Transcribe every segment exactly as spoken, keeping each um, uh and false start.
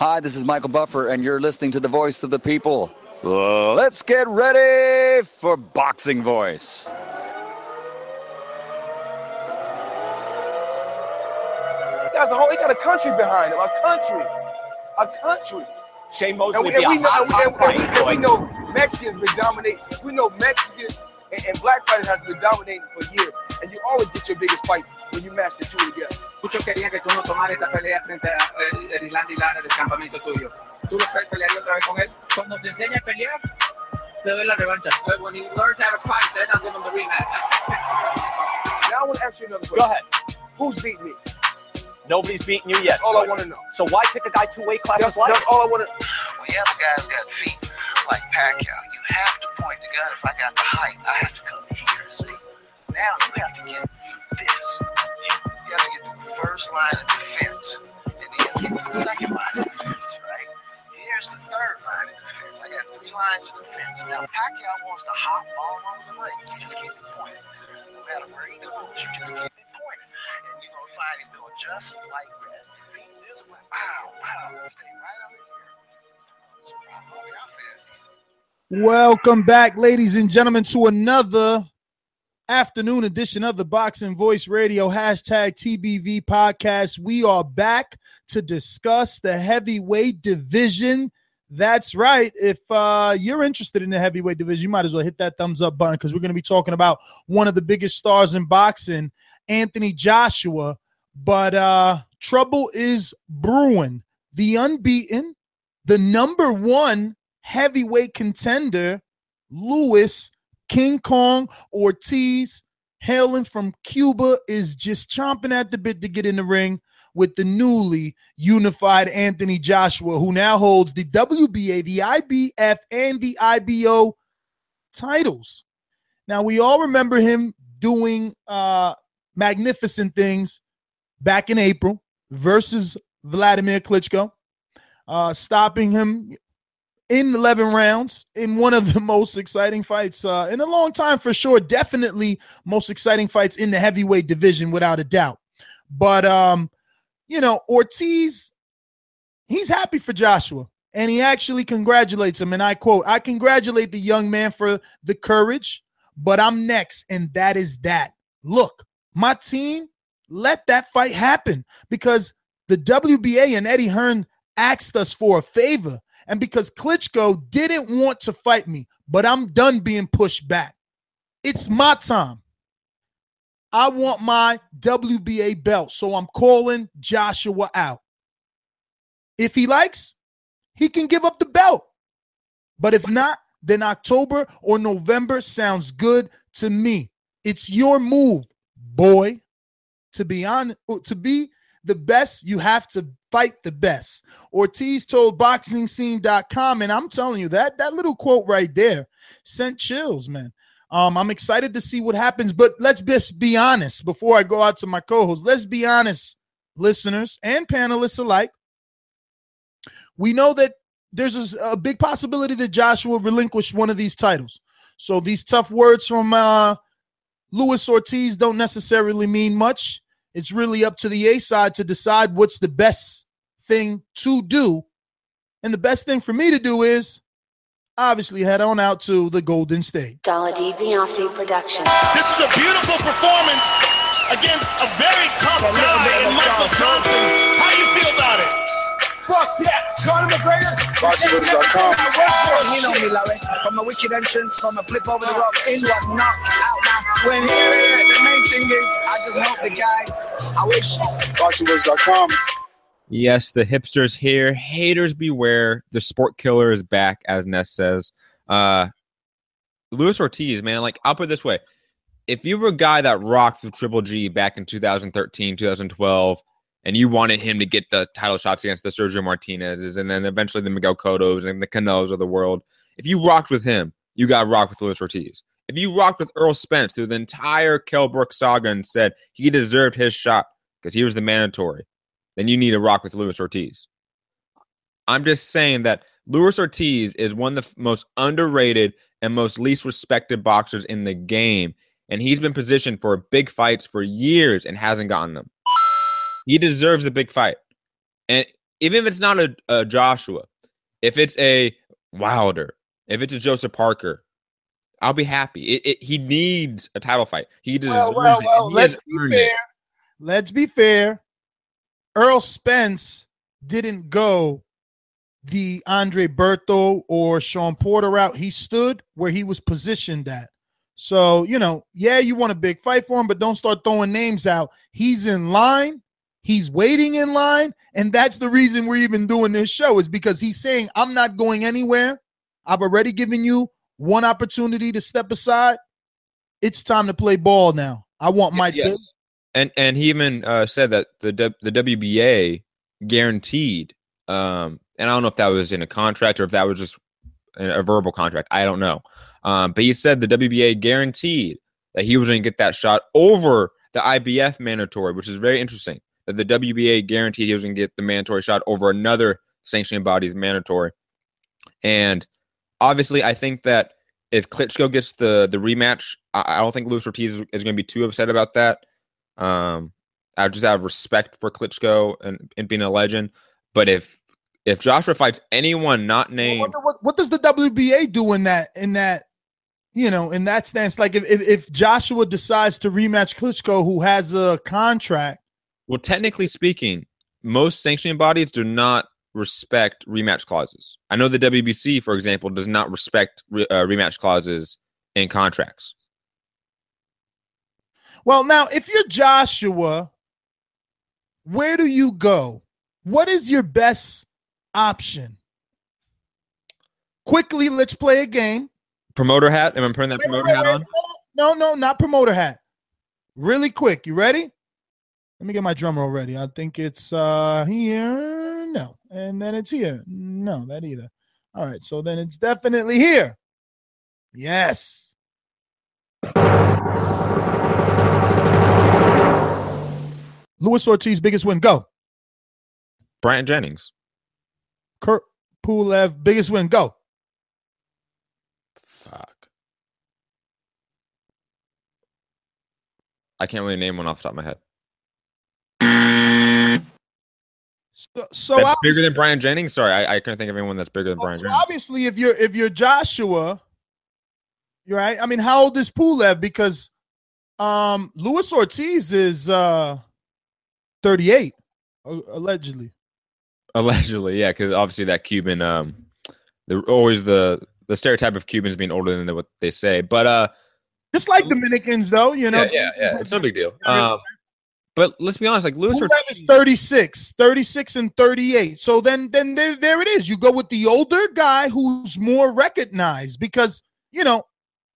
Hi, this is Michael Buffer, and you're listening to the voice of the people. Uh, let's get ready for Boxing Voice. Guys, a whole, he got a country behind him, a country, a country. Shane Mosley and we, be and a we hot, know, hot and, fight. and, and we know Mexicans been dominating. We know Mexicans and, and black fighters has been dominating for years. And you always get your biggest fight when you match the two together. Muchos querían que tú no tomaras esta pelea frente a Irlanda y Lara del campamento tuyo. ¿Tú lo pelearías otra vez con él? Cuando te enseña a pelear, te doy la revancha. But when he learns how to fight, then I'll give him the rematch. Now I want to ask you another question. Go ahead. Who's beating me? Nobody's beaten you yet. That's all I want to know. So why pick a guy two weight classes That's, lighter? that's all I want to. When the other guy's got feet like Pacquiao, you have to point the gun. If I got the height, I have to come here. See, now you have to get through this. You have to get through the first line of defense, and then you have to get through the second line of defense, right? Here's the third line of defense. I got three lines of defense. Now Pacquiao wants to hop all over the ring. You just keep it pointed. No matter where he goes, you just keep it pointed. And you're going to find him doing just like that. If he's disciplined, wow, wow, stay right over here. So, look how fast he is. Welcome back, ladies and gentlemen, to another afternoon edition of the Boxing Voice Radio hashtag T B V podcast. We are back to discuss the heavyweight division. That's right. If uh, you're interested in the heavyweight division, you might as well hit that thumbs up button because we're going to be talking about one of the biggest stars in boxing, Anthony Joshua. But uh, trouble is brewing. The unbeaten, the number one heavyweight contender, Luis King Kong Ortiz, hailing from Cuba, is just chomping at the bit to get in the ring with the newly unified Anthony Joshua, who now holds the W B A, the I B F, and the I B O titles. Now, we all remember him doing uh, magnificent things back in April versus Vladimir Klitschko, uh, stopping him in eleven rounds in one of the most exciting fights uh, in a long time, for sure. Definitely most exciting fights in the heavyweight division, without a doubt. But, um, you know, Ortiz, he's happy for Joshua, and he actually congratulates him. And I quote, "I congratulate the young man for the courage, but I'm next, and that is that. Look, my team, let that fight happen because the W B A and Eddie Hearn asked us for a favor. And because Klitschko didn't want to fight me, but I'm done being pushed back. It's my time. I want my W B A belt, so I'm calling Joshua out. If he likes, he can give up the belt. But if not, then October or November sounds good to me. It's your move, boy. To be on, to be the best, you have to fight the best." Ortiz told boxing scene dot com, and I'm telling you, that that little quote right there sent chills, man. Um, I'm excited to see what happens, but let's just be honest before I go out to my co-host. Let's be honest, listeners and panelists alike. We know that there's a, a big possibility that Joshua relinquished one of these titles. So these tough words from uh, Luis Ortiz don't necessarily mean much. It's really up to the A side to decide what's the best thing to do. And the best thing for me to do is obviously head on out to the Golden State. Dalla DiBiase production. This is a beautiful performance against a very tough guy in Michael Johnson. How do you feel about it? Fuck that. Conor McGregor. Boxing Voice dot com. You know me, Larry. From a wicked entrance, from a flip over the rock into a knockout. Now, when here the main thing is, I just hope the guy, I wish. Boxing Voice dot com. Yes, the hipsters here. Haters beware. The sport killer is back, as Ness says. Uh, Luis Ortiz, man, like, I'll put it this way. If you were a guy that rocked with Triple G back in two thousand thirteen, two thousand twelve, and you wanted him to get the title shots against the Sergio Martinez's and then eventually the Miguel Cottos and the Canelos of the world, if you rocked with him, you got rocked with Luis Ortiz. If you rocked with Earl Spence through the entire Kell Brook saga and said he deserved his shot because he was the mandatory, then you need to rock with Luis Ortiz. I'm just saying that Luis Ortiz is one of the most underrated and most least respected boxers in the game, and he's been positioned for big fights for years and hasn't gotten them. He deserves a big fight. And even if it's not a, a Joshua, if it's a Wilder, if it's a Joseph Parker, I'll be happy. It, it, he needs a title fight. He deserves well, well, it. well, He let's has be earned fair. it. Let's be fair. Earl Spence didn't go the Andre Berto or Sean Porter route. He stood where he was positioned at. So, you know, yeah, you want a big fight for him, but don't start throwing names out. He's in line. He's waiting in line. And that's the reason we're even doing this show, is because he's saying, I'm not going anywhere. I've already given you one opportunity to step aside. It's time to play ball now. I want my yes. big. And and he even uh, said that the the W B A guaranteed, um, and I don't know if that was in a contract or if that was just a, a verbal contract. I don't know. Um, but he said the W B A guaranteed that he was going to get that shot over the I B F mandatory, which is very interesting. That the W B A guaranteed he was going to get the mandatory shot over another sanctioning body's mandatory. And obviously, I think that if Klitschko gets the the rematch, I, I don't think Luis Ortiz is, is going to be too upset about that. Um, I just have respect for Klitschko and, and being a legend. But if if Joshua fights anyone not named, What, what, what does the W B A do in that in that you know in that stance? Like if, if if Joshua decides to rematch Klitschko, who has a contract. Well, technically speaking, most sanctioning bodies do not respect rematch clauses. I know the W B C, for example, does not respect re, uh, rematch clauses in contracts. Well, now, if you're Joshua, where do you go? What is your best option? Quickly, let's play a game. Promoter hat? Am I putting that Wait, promoter wait, hat wait, on? No, no, not promoter hat. Really quick. You ready? Let me get my drum roll ready. I think it's uh, here. No. And then it's here. No, that either. All right. So then it's definitely here. Yes. Luis Ortiz, biggest win. Go. Bryant Jennings. Kurt Pulev, biggest win. Go. Fuck. I can't really name one off the top of my head. So, so that's bigger than Bryant Jennings? Sorry, I, I couldn't think of anyone that's bigger than Bryant so Jennings. Obviously, if you're if you're Joshua, you're right. I mean, how old is Pulev? Because um, Luis Ortiz is uh, thirty-eight, allegedly. Allegedly, yeah, because obviously that Cuban, um, the always the the stereotype of Cubans being older than what they say, but uh, just like Dominicans, though, you know. Yeah, yeah, yeah. It's no big deal. Um, but let's be honest, like Luis Pulev Ortiz is thirty-six, thirty-six and thirty-eight. So then, then there, there it is. You go with the older guy who's more recognized because, you know,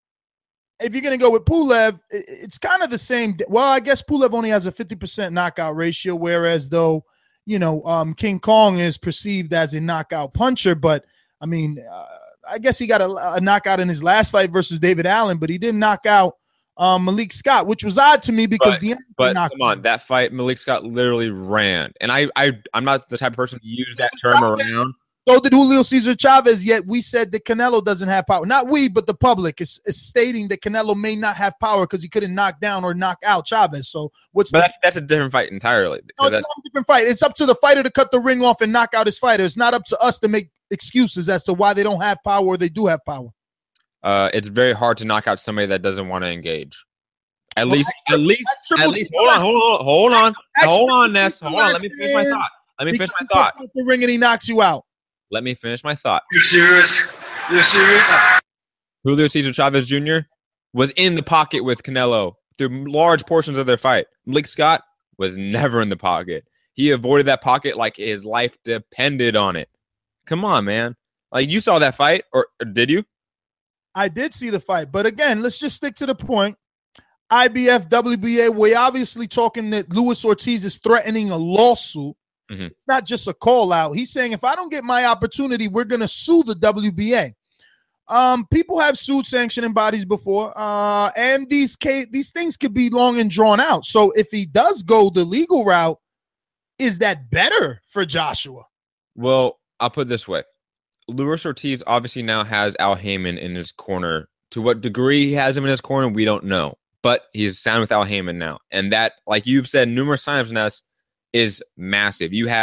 if you're going to go with Pulev, it's kind of the same. Well, I guess Pulev only has a fifty percent knockout ratio, whereas though, you know, um, King Kong is perceived as a knockout puncher. But, I mean, uh, I guess he got a, a knockout in his last fight versus David Allen, but he didn't knock out um, Malik Scott, which was odd to me because but, the but come on, that fight, Malik Scott literally ran. And I, I, I'm not the type of person to use that term around. So did Julio Cesar Chavez, yet we said that Canelo doesn't have power. Not we, but the public is, is stating that Canelo may not have power because he couldn't knock down or knock out Chavez. So what's But the, that, that's a different fight entirely. no, it's not a different fight. It's up to the fighter to cut the ring off and knock out his fighter. It's not up to us to make excuses as to why they don't have power or they do have power. Uh, it's very hard to knock out somebody that doesn't want to engage. At Well, least, that's at least, triple- at least. Hold on, hold on, hold on, That's hold on, triple Ness. triple Hold on. Let me finish my wins thought. Let me finish because my he thought. cuts off the ring and he knocks you out. Let me finish my thought. You serious? You serious? Julio Cesar Chavez Junior was in the pocket with Canelo through large portions of their fight. Malik Scott was never in the pocket. He avoided that pocket like his life depended on it. Come on, man. Like, you saw that fight, or, or did you? I did see the fight, but again, let's just stick to the point. I B F, W B A, we're obviously talking that Luis Ortiz is threatening a lawsuit. Mm-hmm. It's not just a call out. He's saying, if I don't get my opportunity, we're going to sue the W B A. Um, people have sued sanctioning bodies before, uh, and these case, these things could be long and drawn out. So if he does go the legal route, is that better for Joshua? Well, I'll put it this way. Luis Ortiz obviously now has Al Heyman in his corner. To what degree he has him in his corner, we don't know. But he's signed with Al Heyman now. And that, like you've said numerous times, Ness, is massive. You have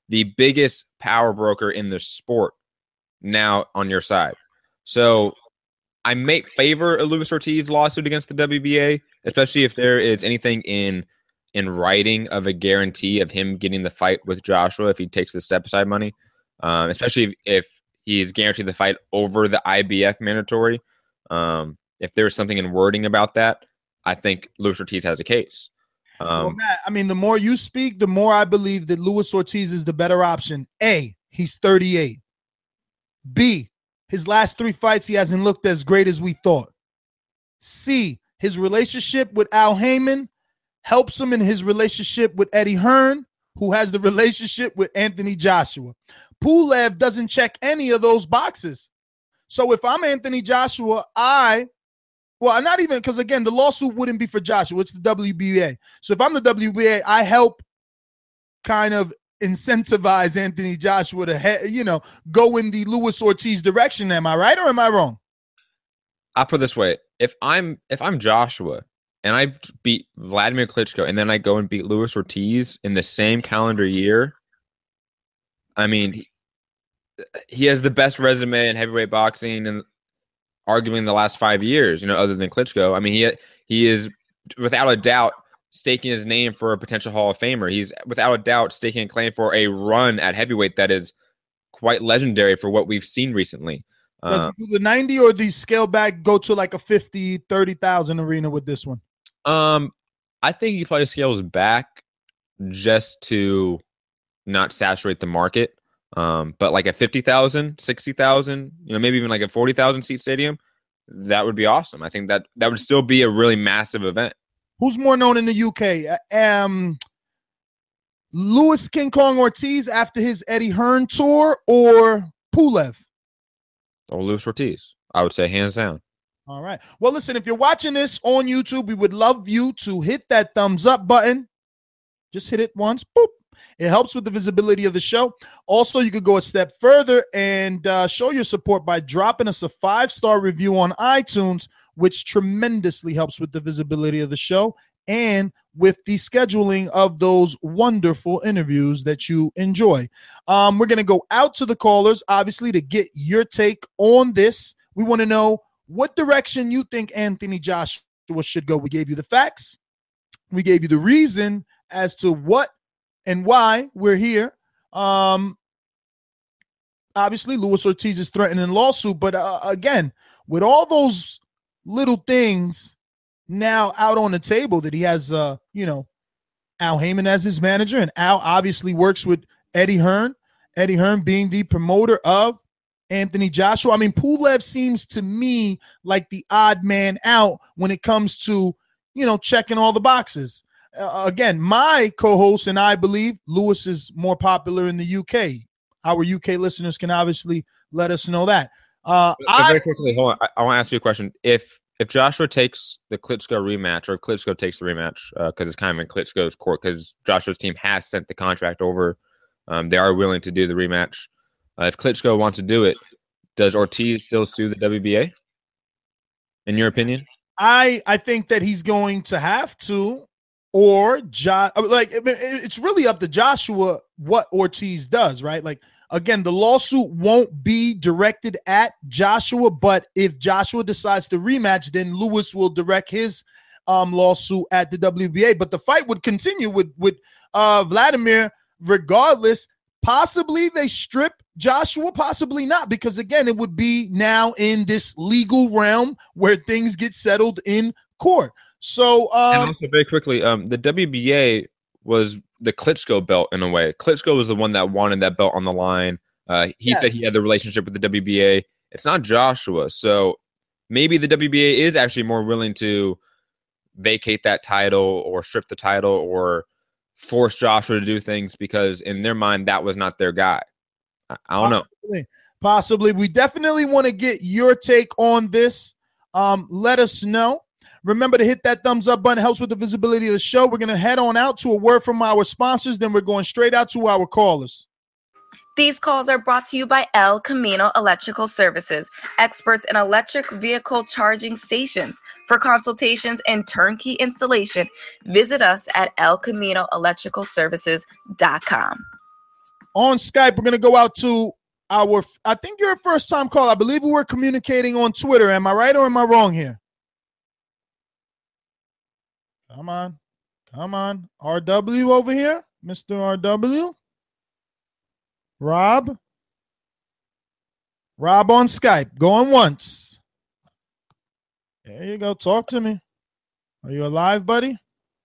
the biggest power broker in the sport now on your side. So I may favor a Luis Ortiz lawsuit against the W B A, especially if there is anything in in writing of a guarantee of him getting the fight with Joshua if he takes the step-aside money, um, especially if, if he is guaranteed the fight over the I B F mandatory. Um, if there's something in wording about that, I think Luis Ortiz has a case. Um, well, Matt, I mean, the more you speak, the more I believe that Luis Ortiz is the better option. A, he's thirty-eight. B, his last three fights, he hasn't looked as great as we thought. C, his relationship with Al Heyman helps him in his relationship with Eddie Hearn, who has the relationship with Anthony Joshua. Pulev doesn't check any of those boxes. So if I'm Anthony Joshua, I, well, not even, because again, the lawsuit wouldn't be for Joshua, it's the W B A. So if I'm the W B A, I help kind of incentivize Anthony Joshua to, he, you know, go in the Luis Ortiz direction. Am I right or am I wrong? I'll put it this way. If I'm if I'm Joshua and I beat Vladimir Klitschko and then I go and beat Luis Ortiz in the same calendar year, I mean, he, he has the best resume in heavyweight boxing and arguably in the last five years, you know, other than Klitschko. I mean, he he is without a doubt staking his name for a potential Hall of Famer. He's without a doubt staking a claim for a run at heavyweight that is quite legendary for what we've seen recently. Does Uh, he do the ninety or the scale back go to like a fifty, thirty thousand arena with this one? um, I think he probably scales back just to not saturate the market. Um, but like a fifty thousand, sixty thousand, you know, maybe even like a forty thousand seat stadium, that would be awesome. I think that that would still be a really massive event. Who's more known in the U K? Uh, Um, Luis King Kong Ortiz after his Eddie Hearn tour or Pulev? Or Luis Ortiz, I would say hands down. All right. Well, listen, if you're watching this on YouTube, we would love you to hit that thumbs up button. Just hit it once. Boop. It helps with the visibility of the show. Also, you could go a step further and uh, show your support by dropping us a five-star review on iTunes, which tremendously helps with the visibility of the show and with the scheduling of those wonderful interviews that you enjoy. Um, we're going to go out to the callers, obviously, to get your take on this. We want to know what direction you think Anthony Joshua should go. We gave you the facts. We gave you the reason as to what and why we're here. Um, obviously, Luis Ortiz is threatening lawsuit, but uh, again, with all those little things now out on the table that he has, uh, you know, Al Heyman as his manager, and Al obviously works with Eddie Hearn, Eddie Hearn being the promoter of Anthony Joshua. I mean, Pulev seems to me like the odd man out when it comes to, you know, checking all the boxes. Uh, again, my co-host and I believe Luis is more popular in the U K. Our U K listeners can obviously let us know that. Uh, but, but I, very quickly, hold on. I, I want to ask you a question. If if Joshua takes the Klitschko rematch, or if Klitschko takes the rematch, because uh, it's kind of in Klitschko's court, because Joshua's team has sent the contract over, um, they are willing to do the rematch. Uh, if Klitschko wants to do it, does Ortiz still sue the W B A? In your opinion? I I think that he's going to have to, or jo- like it, it's really up to Joshua what Ortiz does, right? Like, again, the lawsuit won't be directed at Joshua, but if Joshua decides to rematch, then Luis will direct his um, lawsuit at the W B A. But the fight would continue with with uh, Vladimir regardless. Possibly they strip Joshua, possibly not, because again, it would be now in this legal realm where things get settled in court. So, um, and also very quickly, um, the W B A was the Klitschko belt in a way. Klitschko was the one that wanted that belt on the line. Uh, he yes. said he had the relationship with the W B A. It's not Joshua, so maybe the W B A is actually more willing to vacate that title or strip the title or force Joshua to do things because in their mind that was not their guy. I, I don't Possibly. know. Possibly. We definitely want to get your take on this. Um, let us know. Remember to hit that thumbs up button. It helps with the visibility of the show. We're going to head on out to a word from our sponsors. Then we're going straight out to our callers. These calls are brought to you by El Camino Electrical Services, experts in electric vehicle charging stations. For consultations and turnkey installation, visit us at el camino electrical services dot com. on Skype. We're going to go out to our, I think you're a first time call. I believe we were communicating on Twitter. Am I right or am I wrong here? Come on. Come on. R W over here. Mister R W. Rob. Rob on Skype. Going once. There you go. Talk to me. Are you alive, buddy?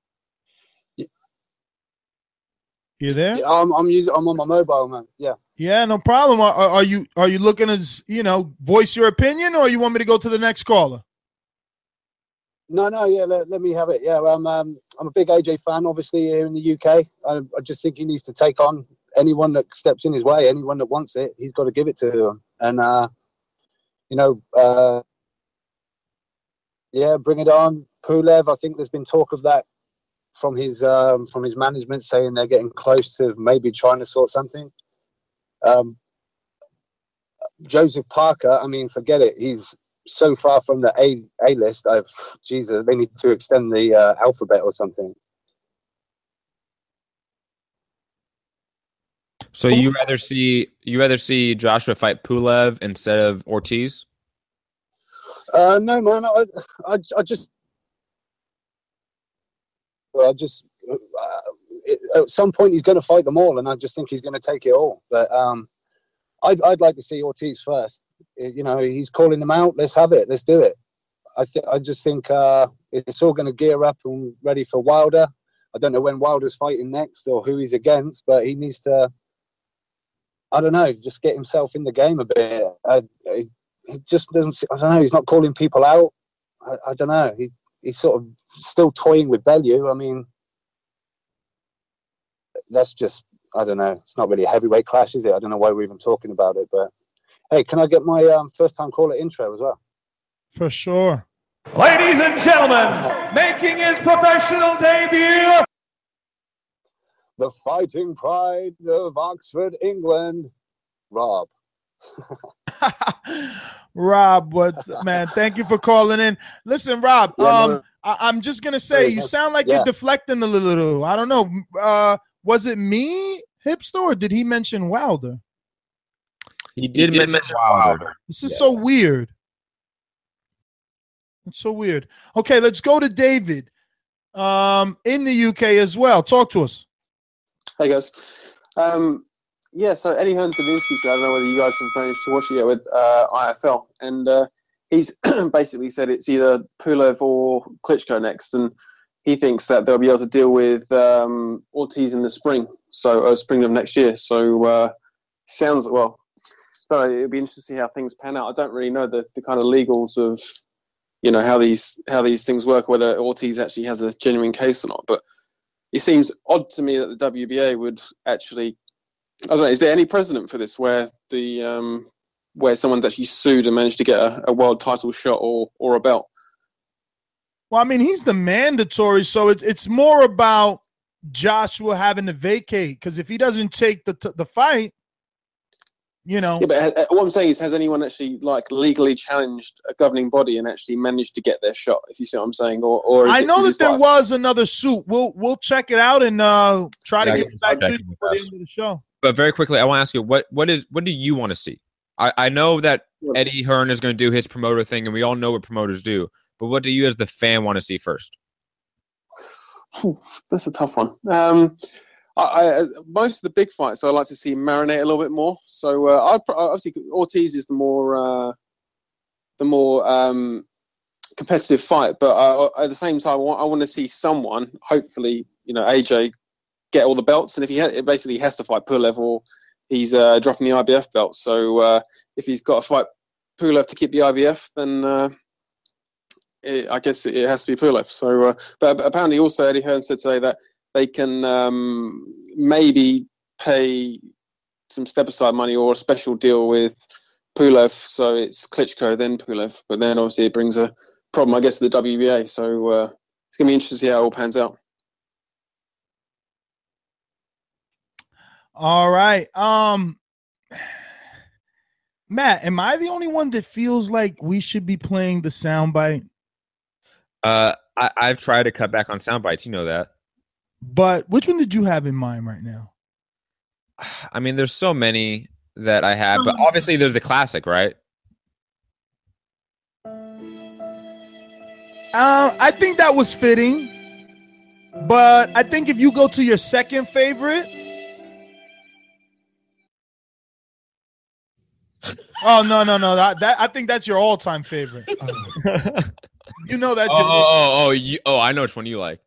You there? Yeah, I'm, I'm using. I'm on my mobile, man. Yeah. Yeah, no problem. Are, are you are you looking to, you know, voice your opinion, or you want me to go to the next caller? No, no, yeah. Let, let me have it. Yeah, I'm. Um, I'm a big A J fan, obviously here in the U K. I, I just think he needs to take on anyone that steps in his way, anyone that wants it. He's got to give it to him, and uh, you know, uh, yeah, bring it on. Pulev, I think there's been talk of that from his um, from his management, saying they're getting close to maybe trying to sort something. Um, Joseph Parker, I mean, forget it. He's so far from the A A list. I've Jesus, they need to extend the uh, alphabet or something. So you rather see you rather see Joshua fight Pulev instead of Ortiz? Uh, no, man. I, I, I just, well, I just, uh, it, at some point he's going to fight them all, and I just think he's going to take it all. But um, I'd, I'd like to see Ortiz first. You know, he's calling them out. Let's have it. Let's do it. I think. I just think uh, it's all going to gear up and ready for Wilder. I don't know when Wilder's fighting next or who he's against, but he needs to. I don't know. Just get himself in the game a bit. I, I, He just doesn't. I don't know. He's not calling people out. I, I don't know. He he's sort of still toying with Bellew. I mean, that's just. I don't know. It's not really a heavyweight clash, is it? I don't know why we're even talking about it. But hey, can I get my um, first-time caller intro as well? For sure. Ladies and gentlemen, making his professional debut, the fighting pride of Oxford, England, Rob. Rob, what man? Thank you for calling in. Listen, Rob. Yeah, um, no. I, I'm just gonna say you sound like yeah. you're deflecting a little. I don't know. Uh, was it me, Hipster, or did he mention Wilder? He did, he did mention Wilder. This is yeah. so weird. It's so weird. Okay, let's go to David. Um, in the U K as well. Talk to us. Hey guys. Um. Yeah, so Eddie Hearn's been interviewed. I don't know whether you guys have managed to watch it yet with uh, I F L, and uh, he's basically said it's either Pulev or Klitschko next, and he thinks that they'll be able to deal with um, Ortiz in the spring, so uh, spring of next year. So uh, sounds well. So it'll be interesting to see how things pan out. I don't really know the, the kind of legals of, you know, how these how these things work, whether Ortiz actually has a genuine case or not. But it seems odd to me that the W B A would actually. I don't know. Is there any precedent for this where the um, where someone's actually sued and managed to get a, a world title shot or or a belt? Well, I mean, he's the mandatory, so it, it's more about Joshua having to vacate, because if he doesn't take the the fight, you know. Yeah, but uh, what I'm saying is, has anyone actually like legally challenged a governing body and actually managed to get their shot? If you see what I'm saying, or or is I it, know is that there like... was another suit. We'll we'll check it out and uh, try yeah, to get back to you before the end of the show. But very quickly, I want to ask you, what what is what do you want to see? I, I know that Eddie Hearn is going to do his promoter thing, and we all know what promoters do. But what do you, as the fan, want to see first? That's a tough one. Um, I, I, most of the big fights, I like to see marinate a little bit more. So uh, I obviously Ortiz is the more uh, the more um, competitive fight, but uh, at the same time, I want, I want to see someone, hopefully, you know, A J. get all the belts, and if he ha- basically has to fight Pulev, or he's uh, dropping the I B F belt. So uh, if he's got to fight Pulev to keep the I B F, then uh, it, I guess it has to be Pulev. So, uh, but apparently also Eddie Hearn said today that they can um, maybe pay some step-aside money or a special deal with Pulev, so it's Klitschko then Pulev. But then obviously it brings a problem, I guess, to the W B A. So uh, it's going to be interesting to see how it all pans out. All right. Um, Matt, am I the only one that feels like we should be playing the soundbite? Uh, I, I've tried to cut back on sound bites. You know that. But which one did you have in mind right now? I mean, there's so many that I have, but obviously there's the classic, right? Uh, I think that was fitting, but I think if you go to your second favorite, oh no no no that, that I think that's your all-time favorite. You know that's oh, your oh oh oh you, oh I know which one you like.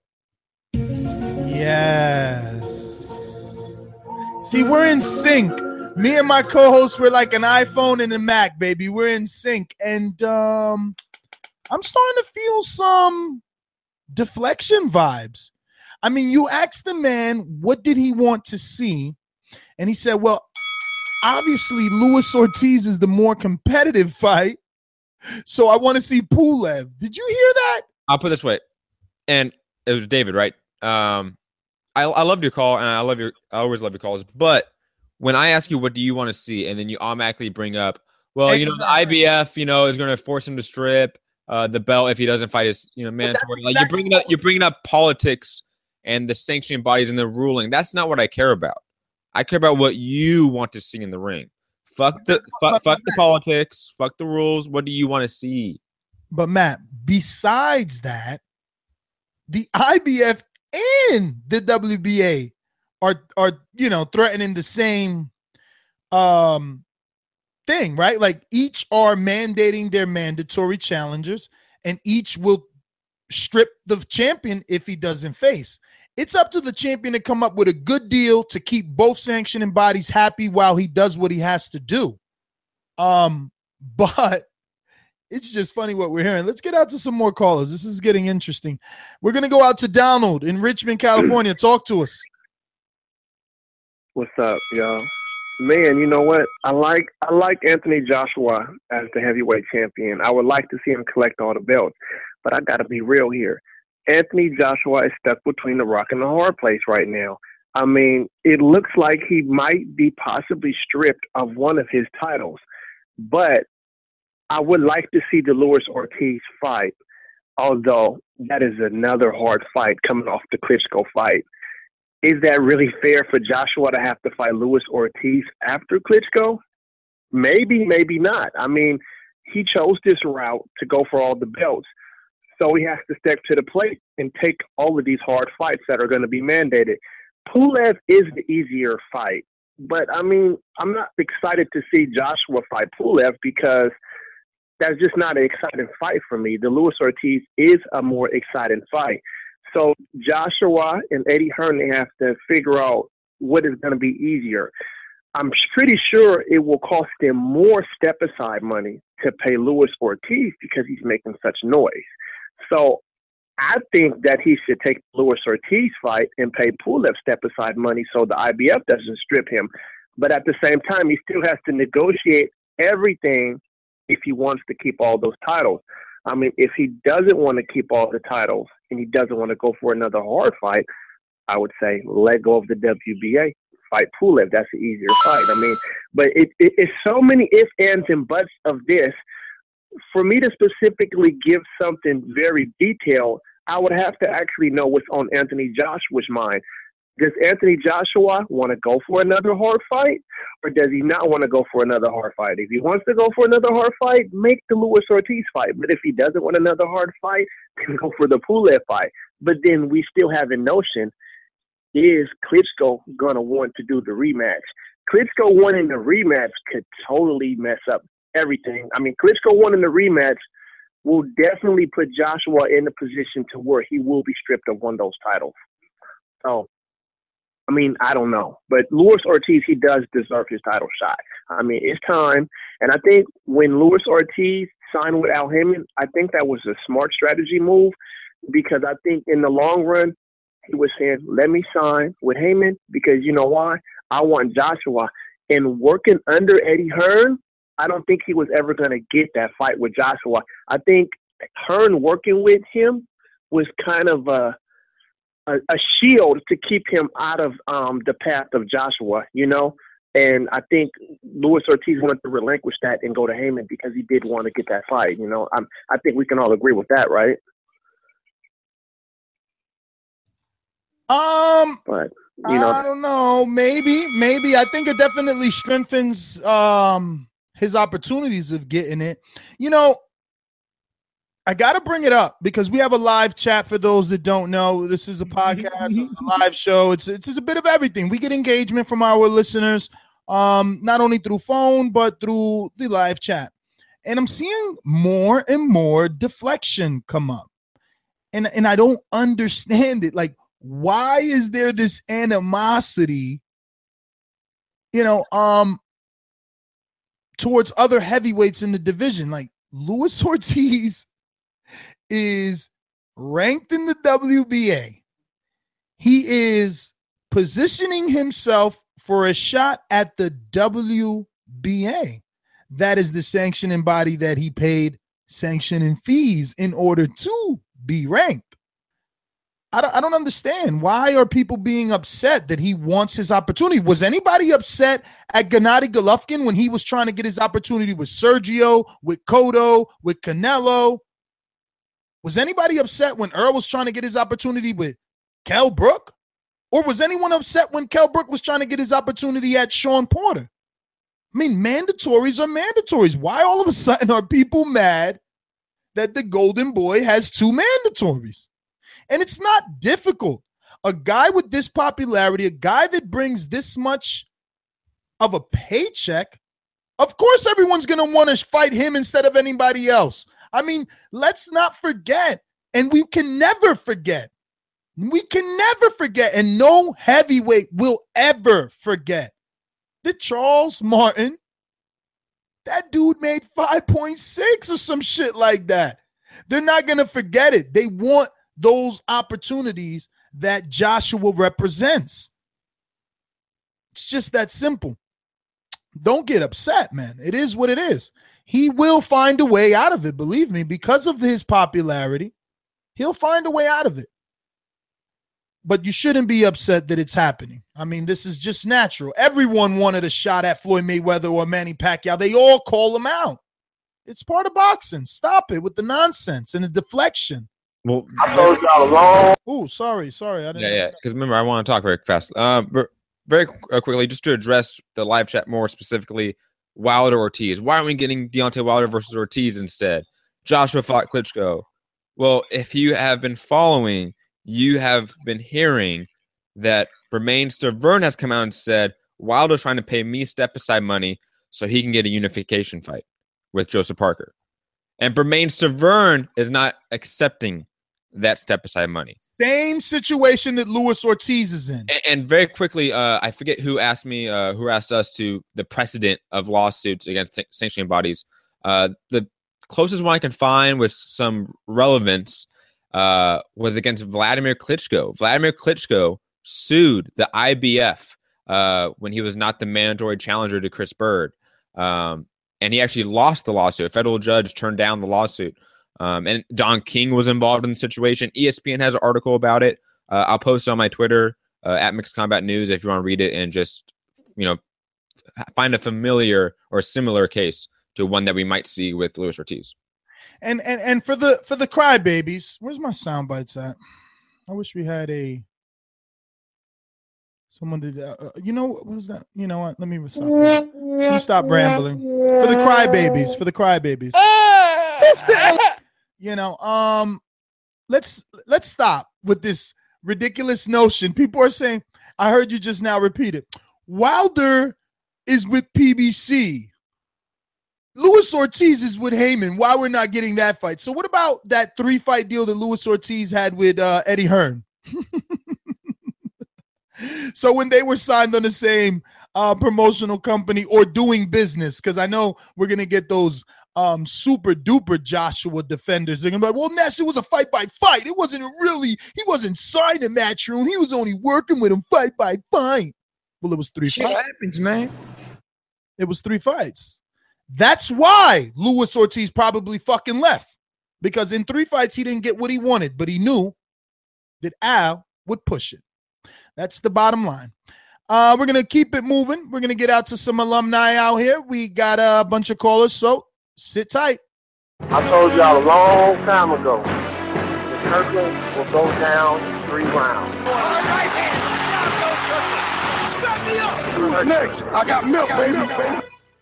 Yes. See, we're in sync. Me and my co-host, we're like an iPhone and a Mac, baby. We're in sync, and um. I'm starting to feel some deflection vibes. I mean, you asked the man, what did he want to see? And he said, well, obviously, Luis Ortiz is the more competitive fight. So I want to see Pulev. Did you hear that? I'll put it this way. And it was David, right? Um, I, I love your call, and I love your, I always love your calls. But when I ask you, what do you want to see? And then you automatically bring up, well, hey, you know, the I B F, you know, is going to force him to strip Uh, the belt if he doesn't fight his, you know, mandatory. Like you're bringing up, you're bringing up politics and the sanctioning bodies and the ruling. That's not what I care about. I care about what you want to see in the ring. Fuck the fuck, fuck the politics. Fuck the rules. What do you want to see? But Matt, besides that, the I B F and the W B A are are you know threatening the same um. thing, right? Like each are mandating their mandatory challengers, and each will strip the champion if he doesn't face. It's up to the champion to come up with a good deal to keep both sanctioning bodies happy while he does what he has to do. Um, but it's just funny what we're hearing. Let's get out to some more callers. This is getting interesting. We're going to go out to Donald in Richmond, California. Talk to us. What's up, y'all? Man, you know what? I like I like Anthony Joshua as the heavyweight champion. I would like to see him collect all the belts, but I got to be real here. Anthony Joshua is stuck between the rock and the hard place right now. I mean, it looks like he might be possibly stripped of one of his titles, but I would like to see the Luis Ortiz fight, although that is another hard fight coming off the Klitschko fight. Is that really fair for Joshua to have to fight Luis Ortiz after Klitschko? Maybe, maybe not. I mean, he chose this route to go for all the belts. So he has to step to the plate and take all of these hard fights that are going to be mandated. Pulev is the easier fight. But, I mean, I'm not excited to see Joshua fight Pulev because that's just not an exciting fight for me. The Luis Ortiz is a more exciting fight. So Joshua and Eddie Hearn, they have to figure out what is going to be easier. I'm pretty sure it will cost them more step-aside money to pay Luis Ortiz because he's making such noise. So I think that he should take the Luis Ortiz fight and pay Pulev step-aside money so the I B F doesn't strip him. But at the same time, he still has to negotiate everything if he wants to keep all those titles. I mean, if he doesn't want to keep all the titles and he doesn't want to go for another hard fight, I would say let go of the W B A, fight Pulev. That's an easier fight. I mean, but it, it, it's so many ifs, ands, and buts of this. For me to specifically give something very detailed, I would have to actually know what's on Anthony Joshua's mind. Does Anthony Joshua want to go for another hard fight, or does he not want to go for another hard fight? If he wants to go for another hard fight, make the Luis Ortiz fight. But if he doesn't want another hard fight, then go for the Pulev fight. But then we still have a notion, is Klitschko going to want to do the rematch? Klitschko winning the rematch could totally mess up everything. I mean, Klitschko winning the rematch will definitely put Joshua in a position to where he will be stripped of one of those titles. So, I mean, I don't know. But Luis Ortiz, he does deserve his title shot. I mean, it's time. And I think when Luis Ortiz signed with Al Haymon, I think that was a smart strategy move because I think in the long run, he was saying, let me sign with Haymon because you know why? I want Joshua. And working under Eddie Hearn, I don't think he was ever going to get that fight with Joshua. I think Hearn working with him was kind of a, a, a shield to keep him out of um, the path of Joshua, you know? And I think Luis Ortiz wanted to relinquish that and go to Haymon because he did want to get that fight, you know? I'm, I think we can all agree with that, right? Um, but You know, I don't know. Maybe, maybe. I think it definitely strengthens um, his opportunities of getting it. You know, I got to bring it up because we have a live chat for those that don't know. This is a podcast, this is a live show. It's, it's it's a bit of everything. We get engagement from our listeners, um, not only through phone, but through the live chat. And I'm seeing more and more deflection come up. And, and I don't understand it. Like, why is there this animosity, you know, um, towards other heavyweights in the division? Like, Luis Ortiz is ranked in the W B A. He is positioning himself for a shot at the W B A. That is the sanctioning body that he paid sanctioning fees in order to be ranked. I don't, I don't understand. Why are people being upset that he wants his opportunity? Was anybody upset at Gennady Golovkin when he was trying to get his opportunity with Sergio, with Cotto, with Canelo? Was anybody upset when Earl was trying to get his opportunity with Kell Brook? Or was anyone upset when Kell Brook was trying to get his opportunity at Sean Porter? I mean, mandatories are mandatories. Why all of a sudden are people mad that the Golden Boy has two mandatories? And it's not difficult. A guy with this popularity, a guy that brings this much of a paycheck, of course everyone's going to want to fight him instead of anybody else. I mean, let's not forget, and we can never forget. We can never forget, and no heavyweight will ever forget that Charles Martin, that dude made five point six or some shit like that. They're not going to forget it. They want those opportunities that Joshua represents. It's just that simple. Don't get upset, man. It is what it is. He will find a way out of it, believe me, because of his popularity. He'll find a way out of it. But you shouldn't be upset that it's happening. I mean, this is just natural. Everyone wanted a shot at Floyd Mayweather or Manny Pacquiao. They all call him out. It's part of boxing. Stop it with the nonsense and the deflection. Well, I told y'all long. Oh, sorry, sorry. I didn't yeah, yeah. Because remember, I want to talk very fast. Uh, very quickly, just to address the live chat more specifically, Wilder Ortiz. Why aren't we getting Deontay Wilder versus Ortiz instead? Joshua fought Klitschko. Well, if you have been following, you have been hearing that Bermane Stiverne has come out and said Wilder's trying to pay me step-aside money so he can get a unification fight with Joseph Parker. And Bermane Stiverne is not accepting that step-aside money. Same situation that Luis Ortiz is in. And, and very quickly, uh, I forget who asked me, uh, who asked us to the precedent of lawsuits against t- sanctioning bodies. Uh, the closest one I can find with some relevance uh, was against Vladimir Klitschko. Vladimir Klitschko sued the I B F uh, when he was not the mandatory challenger to Chris Bird. Um, and he actually lost the lawsuit. A federal judge turned down the lawsuit. Um, and Don King was involved in the situation. E S P N has an article about it. Uh, I'll post it on my Twitter uh, at Mixed Combat News if you want to read it and just, you know, find a familiar or similar case to one that we might see with Luis Ortiz. And and and for the for the crybabies, where's my sound bites at? I wish we had a someone did. Uh, you know what was that? You know what? Let me stop. Let me stop rambling. For the crybabies, for the crybabies. You know, um, let's let's stop with this ridiculous notion. People are saying, I heard you just now repeat it. Wilder is with P B C. Luis Ortiz is with Heyman. Why we're not getting that fight? So what about that three-fight deal that Luis Ortiz had with uh, Eddie Hearn? So when they were signed on the same uh, promotional company or doing business, because I know we're going to get those um, super-duper Joshua defenders. They're going to be like, well, Ness, it was a fight-by-fight. It wasn't really, he wasn't signed to Matchroom. He was only working with him fight-by-fight. Well, it was three Shit fights. happens, man. It was three fights. That's why Luis Ortiz probably fucking left. Because in three fights, he didn't get what he wanted, but he knew that Al would push it. That's the bottom line. Uh, we're going to keep it moving. We're going to get out to some alumni out here. We got a bunch of callers, so sit tight. I told y'all a long time ago, the Kirkland will go down in three rounds. Next, I got milk, baby.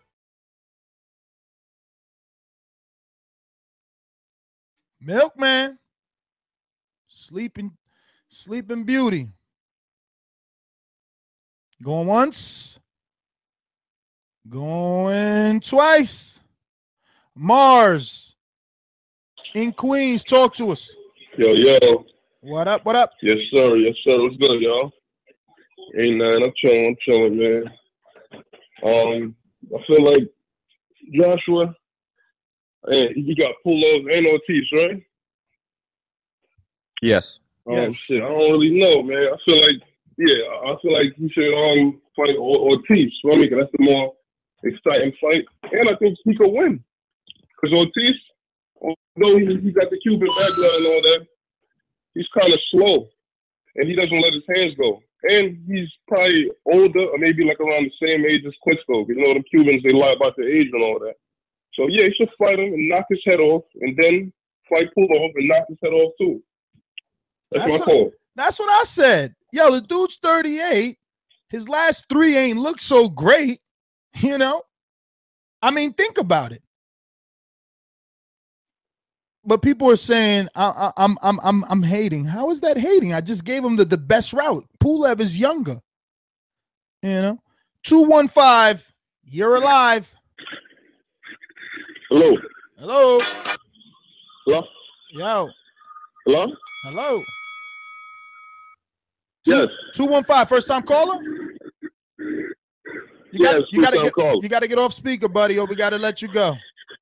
Milkman. Sleeping, sleeping beauty. Going once. Going twice. Mars in Queens, talk to us. Yo, yo. What up, what up? Yes, sir. Yes, sir. What's good, y'all? Ain't nothing. I'm chilling. I'm chilling, man. Um, I feel like Joshua, and he got pulled over. Ain't no Ortiz, right? Yes. Um, Yes. shit, I don't really know, man. I feel like, yeah, I feel like he should um fight or- Ortiz. For me, 'cause that's the more exciting fight, and I think he could win. Because Ortiz, although he, he got the Cuban background and all that, he's kind of slow, and he doesn't let his hands go. And he's probably older, or maybe like around the same age as Klitschko. You know, them Cubans, they lie about their age and all that. So, yeah, he should fight him and knock his head off, and then fight Pulov and knock his head off, too. That's, That's my what, call. that's what I said. Yo, the dude's thirty-eight. His last three ain't looked so great, you know? I mean, think about it. But people are saying I, I, I'm I'm I'm I'm hating. How is that hating? I just gave him the, the best route. Pulev is younger. You know, two one five. You're alive. Hello. Hello. Hello. Yo. Hello. Hello. Yes. Two one five. First time caller. You Yes, got, you gotta first-time get, caller. you got to get off speaker, buddy, or we got to let you go.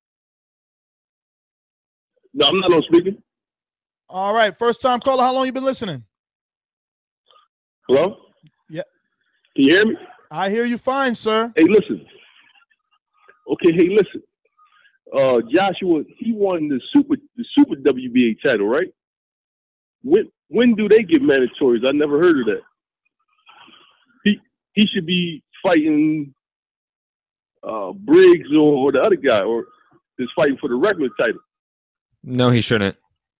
No, I'm not on speaker. All right, first time caller. How long you been listening? Hello? Yeah. Can you hear me? I hear you fine, sir. Hey, listen. Okay, hey, listen. Uh, Joshua, he won the super the super W B A title, right? When when do they get mandatories? I never heard of that. He he should be fighting uh, Briggs or, or the other guy, or just fighting for the regular title. No, he shouldn't.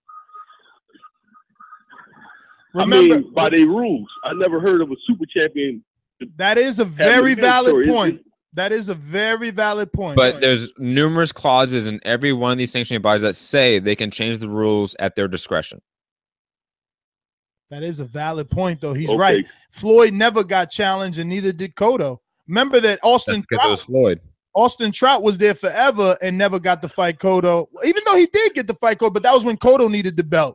Remember, I mean, by their rules, I never heard of a super champion. That is a very valid point. That is a very valid point. But there's numerous clauses in every one of these sanctioning bodies that say they can change the rules at their discretion. That is a valid point, though. He's Okay. right. Floyd never got challenged, and neither did Cotto. Remember that Austin That's because it was Trout, Floyd. Austin Trout was there forever and never got to fight Cotto, even though he did get the fight Cotto, but that was when Cotto needed the belt.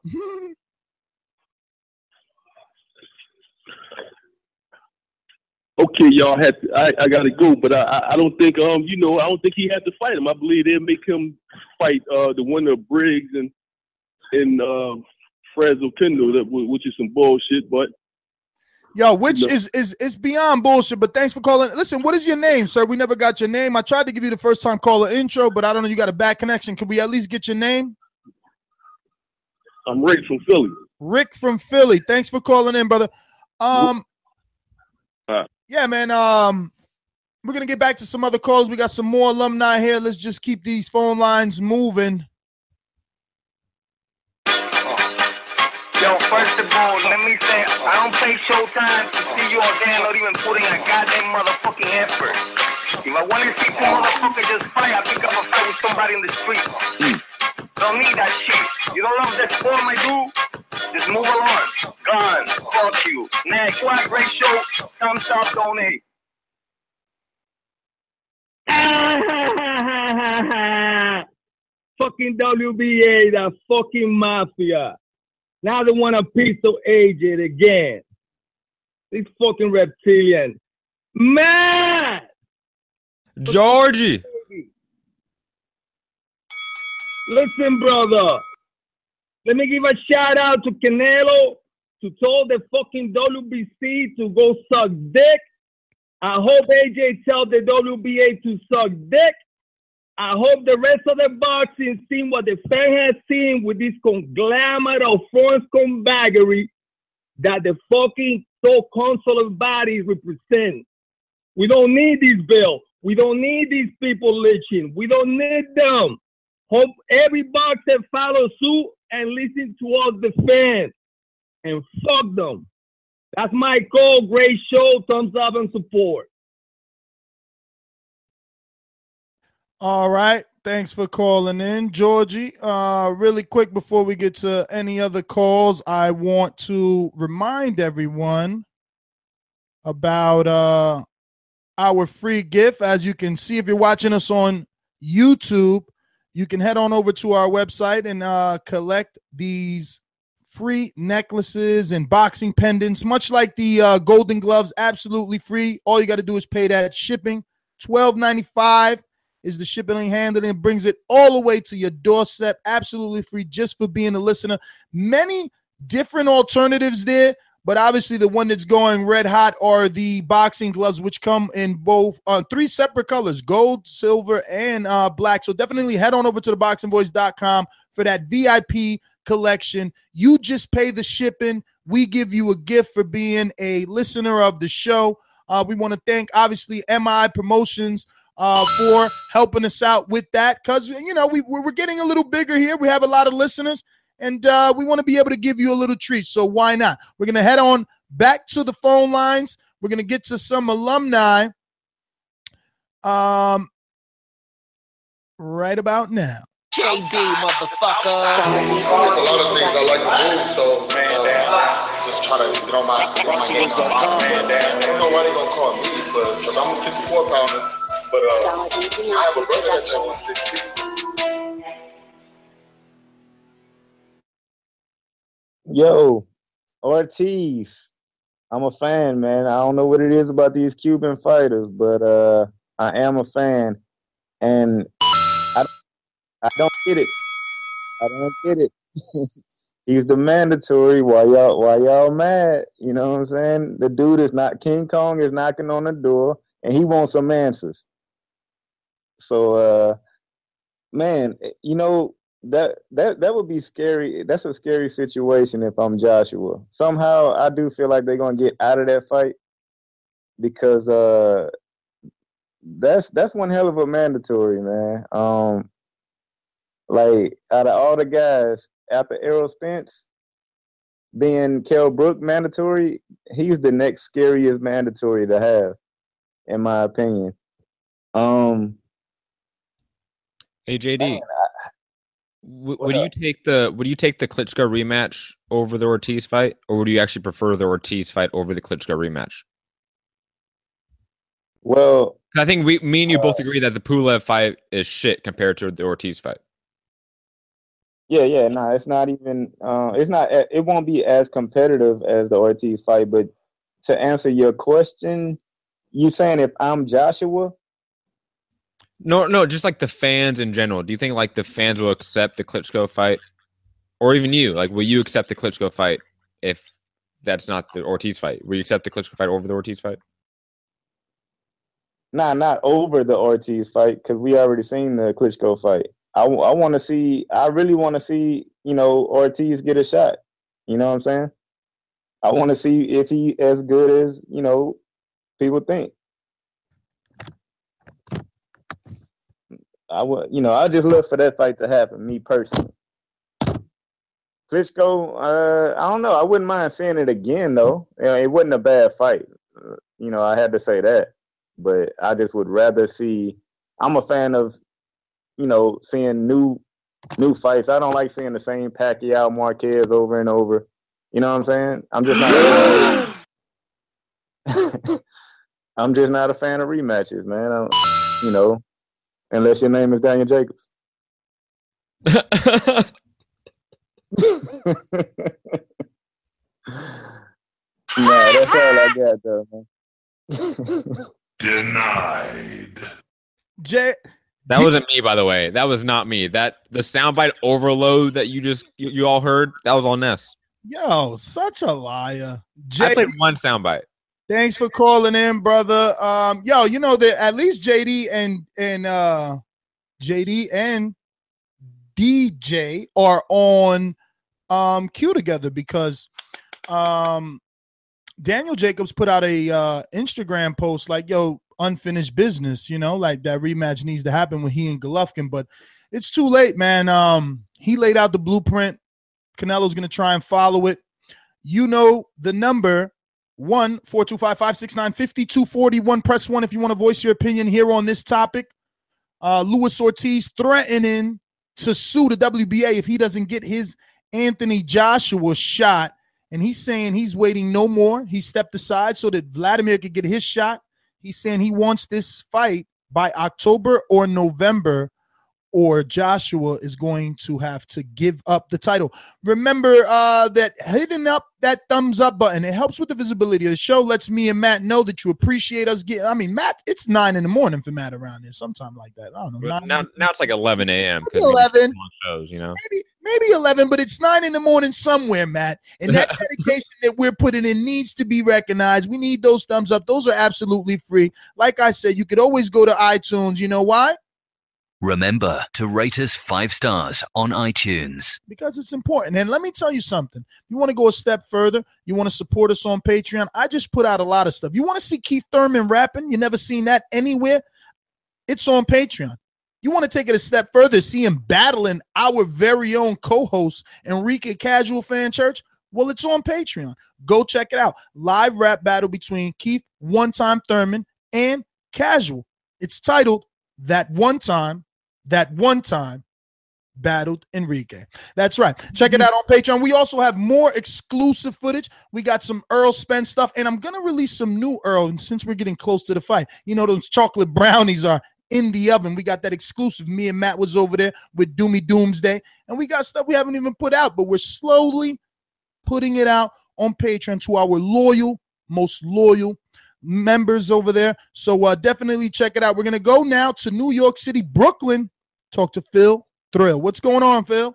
Okay, y'all had to, I, I gotta go, but I, I- I don't think um you know I don't think he had to fight him. I believe they'll make him fight uh the winner of Briggs and and uh Frazzo Kendall, that which is some bullshit. But Yo, which No. is is is beyond bullshit, but thanks for calling. Listen, what is your name, sir? We never got your name. I tried to give you the first time caller intro, but I don't know. You got a bad connection. Can we at least get your name? I'm Rick from Philly. Rick from Philly. Thanks for calling in, brother. Um, All right. yeah, man. Um, we're gonna get back to some other calls. We got some more alumni here. Let's just keep these phone lines moving. Yo, first of all, let me say, I don't play Showtime to see you all there, not even putting a goddamn motherfucking effort. If I want to see some motherfucker just fight, I pick up a fight with somebody in the street. Don't need that shit. You don't love that sport, my dude? Just move along. Gone. Fuck you. Next, what a great show. Thumbs up, donate. Fucking W B A, the fucking mafia. Now they want a piece of A J again. These fucking reptilians. Man! Georgie! Listen, brother. Let me give a shout out to Canelo to tell the fucking W B C to go suck dick. I hope A J tell the W B A to suck dick. I hope the rest of the boxing scene what the fan has seen with this conglomerate of foreign scumbaggery that the fucking so-consular bodies represent. We don't need these bills. We don't need these people lynching. We don't need them. Hope every boxer follow suit and listen to us, the fans, and fuck them. That's my call. Great show. Thumbs up and support. All right. Thanks for calling in, Georgie. Uh, really quick before we get to any other calls, I want to remind everyone about uh, our free gift. As you can see, if you're watching us on YouTube, you can head on over to our website and uh, collect these free necklaces and boxing pendants, much like the uh, Golden Gloves, absolutely free. All you got to do is pay that shipping. twelve ninety-five is the shipping and handling. It brings it all the way to your doorstep, absolutely free, just for being a listener. Many different alternatives there, but obviously the one that's going red hot are the boxing gloves, which come in both uh, three separate colors, gold, silver, and uh, black. So definitely head on over to the boxing voice dot com for that V I P collection. You just pay the shipping. We give you a gift for being a listener of the show. Uh, we want to thank, obviously, M I Promotions uh, for helping us out with that because, you know, we, we're getting a little bigger here. We have a lot of listeners, and uh, we want to be able to give you a little treat, so why not? We're going to head on back to the phone lines. We're going to get to some alumni um, right about now. J D, motherfucker. There's a lot of things I like to do, so man, uh, just try to get on my get on my games on box, man. I don't know why they gonna call me, but because I'm a fifty-four pounder, but uh, I have a brother that's at one sixty. Yo, Ortiz, I'm a fan, man. I don't know what it is about these Cuban fighters, but uh, I am a fan, and I. I don't get it. I don't get it. He's the mandatory. Why y'all? Why y'all mad? You know what I'm saying? The dude is not King Kong is knocking on the door, and he wants some answers. So, uh, man, you know that that that would be scary. That's a scary situation if I'm Joshua. Somehow, I do feel like they're gonna get out of that fight because uh, that's that's one hell of a mandatory, man. Um. Like, out of all the guys, after Errol Spence being Kell Brook mandatory, he's the next scariest mandatory to have, in my opinion. Um, hey, J D, man, I, w- would up? you take the would you take the Klitschko rematch over the Ortiz fight, or would you actually prefer the Ortiz fight over the Klitschko rematch? Well, I think we, me and you uh, both agree that the Pulev fight is shit compared to the Ortiz fight. Yeah, yeah, no, nah, it's not even. Uh, it's not. It won't be as competitive as the Ortiz fight. But to answer your question, you saying if I'm Joshua? No, no, just like the fans in general. Do you think like the fans will accept the Klitschko fight, or even you? Like, will you accept the Klitschko fight if that's not the Ortiz fight? Will you accept the Klitschko fight over the Ortiz fight? Nah, not over the Ortiz fight because we already seen the Klitschko fight. I, I want to see, I really want to see, you know, Ortiz get a shot. You know what I'm saying? I want to see if he as good as, you know, people think. I would, you know, I just love for that fight to happen, me personally. Klitschko, uh, I don't know. I wouldn't mind seeing it again, though. It wasn't a bad fight. Uh, you know, I had to say that. But I just would rather see, I'm a fan of, you know, seeing new new fights. I don't like seeing the same Pacquiao Marquez over and over. You know what I'm saying? I'm just not. A, I'm just not a fan of rematches, man. I, you know, unless your name is Daniel Jacobs. Nah, that's all I got, though, man. Denied. Jay. That wasn't me, by the way. That was not me. That the soundbite overload that you just you, you all heard, that was all Ness. Yo, such a liar. Jay, I played one soundbite. Thanks for calling in, brother. Um, yo, you know that at least J D and and uh, J D and D J are on um, Q together because um, Daniel Jacobs put out a uh, Instagram post like, yo, unfinished business, you know, like that rematch needs to happen with he and Golovkin, but it's too late, man. Um, he laid out the blueprint. Canelo's going to try and follow it. You know the number one four two five, five six nine, five two four one. Press one if you want to voice your opinion here on this topic. Uh, Luis Ortiz threatening to sue the W B A if he doesn't get his Anthony Joshua shot. And he's saying he's waiting no more. He stepped aside so that Vladimir could get his shot. He's saying he wants this fight by October or November, or Joshua is going to have to give up the title. Remember uh, that hitting up that thumbs up button, it helps with the visibility of the show, lets me and Matt know that you appreciate us getting, I mean, Matt, it's nine in the morning for Matt around here, sometime like that. I don't know. Now, now, now it's like eleven a.m. eleven. Shows, you know? Maybe, maybe eleven, but it's nine in the morning somewhere, Matt. And that dedication that we're putting in needs to be recognized. We need those thumbs up. Those are absolutely free. Like I said, you could always go to iTunes. You know why? Remember to rate us five stars on iTunes. Because it's important. And let me tell you something. You want to go a step further? You want to support us on Patreon? I just put out a lot of stuff. You want to see Keith Thurman rapping? You never seen that anywhere? It's on Patreon. You want to take it a step further, see him battling our very own co-host, Enrique Casual Fan Church? Well, it's on Patreon. Go check it out. Live rap battle between Keith One Time Thurman and Casual. It's titled That One Time, That One Time Battled Enrique. That's right. Check it out on Patreon. We also have more exclusive footage. We got some Earl Spence stuff, and I'm going to release some new Earl, and since we're getting close to the fight. You know, those chocolate brownies are in the oven. We got that exclusive. Me and Matt was over there with Doomy Doomsday, and we got stuff we haven't even put out, but we're slowly putting it out on Patreon to our loyal, most loyal members over there. So uh, definitely check it out. We're going to go now to New York City, Brooklyn, talk to Phil Thrill. What's going on, Phil?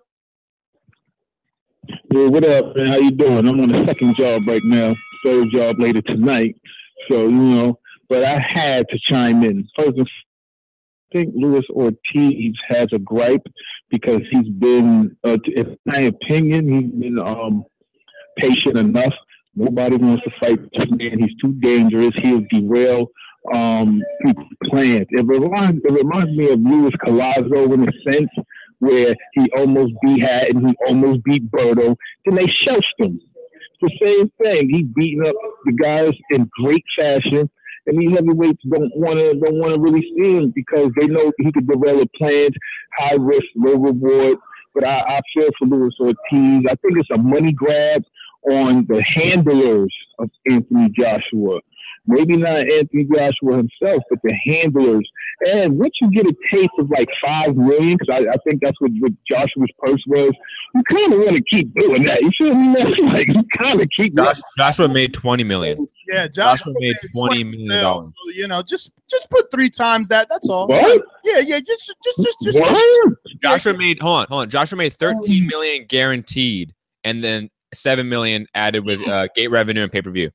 Yeah, what up, man? How you doing? I'm on the second job right now, third job later tonight. So, you know, but I had to chime in. First, I think Luis Ortiz has a gripe because he's been, uh, in my opinion, he's been um, patient enough. Nobody wants to fight this man. He's too dangerous. He'll derail um, people's plans. It reminds, it reminds me of Luis Collazo in a sense where he almost beat Hatton, he almost beat Berto. Then they shushed him. It's the same thing. He beating up the guys in great fashion, and these heavyweights don't want to don't want to really see him because they know he could develop plans, high risk, low reward. But I, I feel for Luis Ortiz. I think it's a money grab on the handlers of Anthony Joshua. Maybe not Anthony Joshua himself, but the handlers. And once you get a taste of like five million, because I, I think that's what, what Joshua's purse was, you kind of want to keep doing that. You feel me, man? Like you kind of keep. Josh, Joshua made twenty million. Yeah, Joshua, Joshua made twenty million dollars. You know, just just put three times that. That's all. What? Yeah, yeah. Just just just just. What? Joshua made. Hold on, hold on. Joshua made thirteen million guaranteed, and then seven million added with uh, gate revenue and pay per view.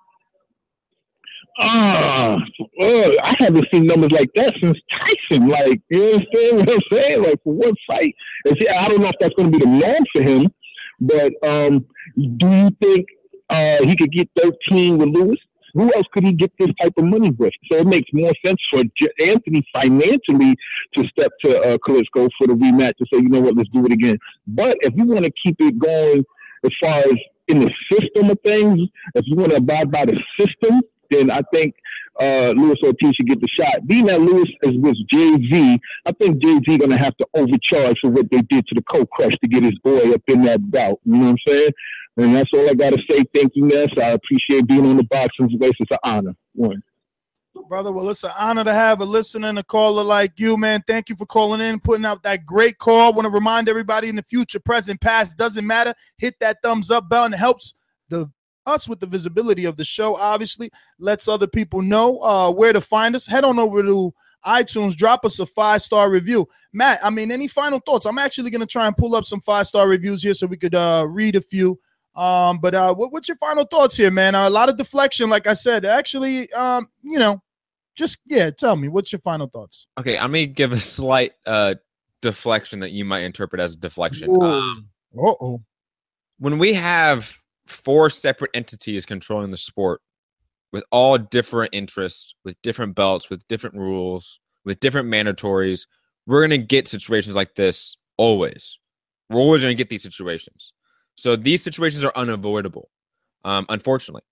Ah, uh, I haven't seen numbers like that since Tyson. Like, you understand what I'm saying? Like, for one fight, and see, I don't know if that's going to be the norm for him. But um, do you think uh, he could get thirteen with Lewis? Who else could he get this type of money with? So it makes more sense for J- Anthony financially to step to uh, Klitschko for the rematch and say, you know what, let's do it again. But if you want to keep it going as far as in the system of things, if you want to abide by the system, then I think uh, Luis Ortiz should get the shot. Being that Luis is with Jay Z, I think Jay Z going to have to overcharge for what they did to the Cold Crush to get his boy up in that bout. You know what I'm saying? And that's all I got to say. Thank you, Ness. I appreciate being on the Boxing Voice. It's an honor. One. Brother, well, it's an honor to have a listener and a caller like you, man. Thank you for calling in, putting out that great call. I want to remind everybody in the future, present, past, doesn't matter. Hit that thumbs up button. It helps the us with the visibility of the show, obviously. Lets other people know uh, where to find us. Head on over to iTunes. Drop us a five-star review. Matt, I mean, any final thoughts? I'm actually going to try and pull up some five-star reviews here so we could uh, read a few. Um, but uh, what, what's your final thoughts here, man? Uh, a lot of deflection, like I said. Actually, um, you know, just, yeah, tell me. What's your final thoughts? Okay, I'm going to give a slight uh, deflection that you might interpret as a deflection. Um, Uh-oh. When we have four separate entities controlling the sport with all different interests, with different belts, with different rules, with different mandatories, we're going to get situations like this always. We're always going to get these situations. So these situations are unavoidable, um, unfortunately.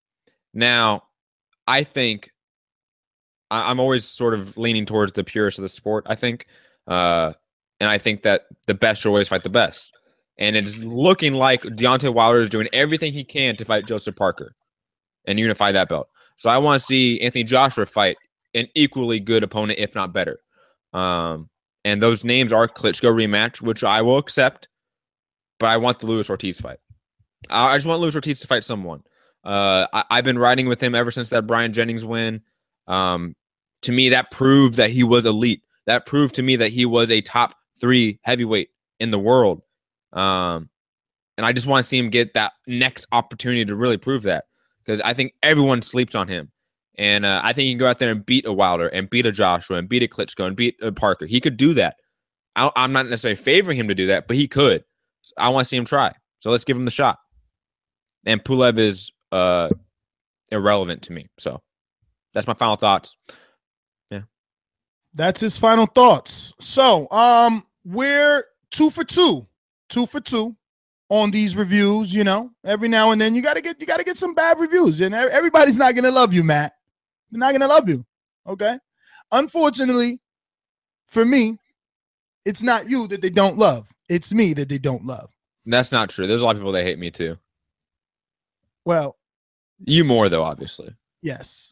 Now, I think I, I'm always sort of leaning towards the purest of the sport, I think. Uh, and I think that the best should always fight the best. And it's looking like Deontay Wilder is doing everything he can to fight Joseph Parker and unify that belt. So I want to see Anthony Joshua fight an equally good opponent, if not better. Um, and those names are Klitschko rematch, which I will accept, but I want the Luis Ortiz fight. I, I just want Luis Ortiz to fight someone. Uh, I, I've been riding with him ever since that Brian Jennings win. Um, to me, that proved that he was elite. That proved to me that he was a top three heavyweight in the world. Um, and I just want to see him get that next opportunity to really prove that, because I think everyone sleeps on him. And uh, I think he can go out there and beat a Wilder and beat a Joshua and beat a Klitschko and beat a Parker. He could do that. I, I'm not necessarily favoring him to do that, but he could. So I want to see him try. So let's give him the shot. And Pulev is uh, irrelevant to me. So that's my final thoughts. Yeah. That's his final thoughts. So um, we're two for two. Two for two on these reviews. You know, every now and then you gotta get you gotta get some bad reviews, and everybody's not gonna love you, Matt. They're not gonna love you. Okay. Unfortunately, for me, it's not you that they don't love. It's me that they don't love. That's not true. There's a lot of people that hate me too. Well, you more though, obviously. Yes.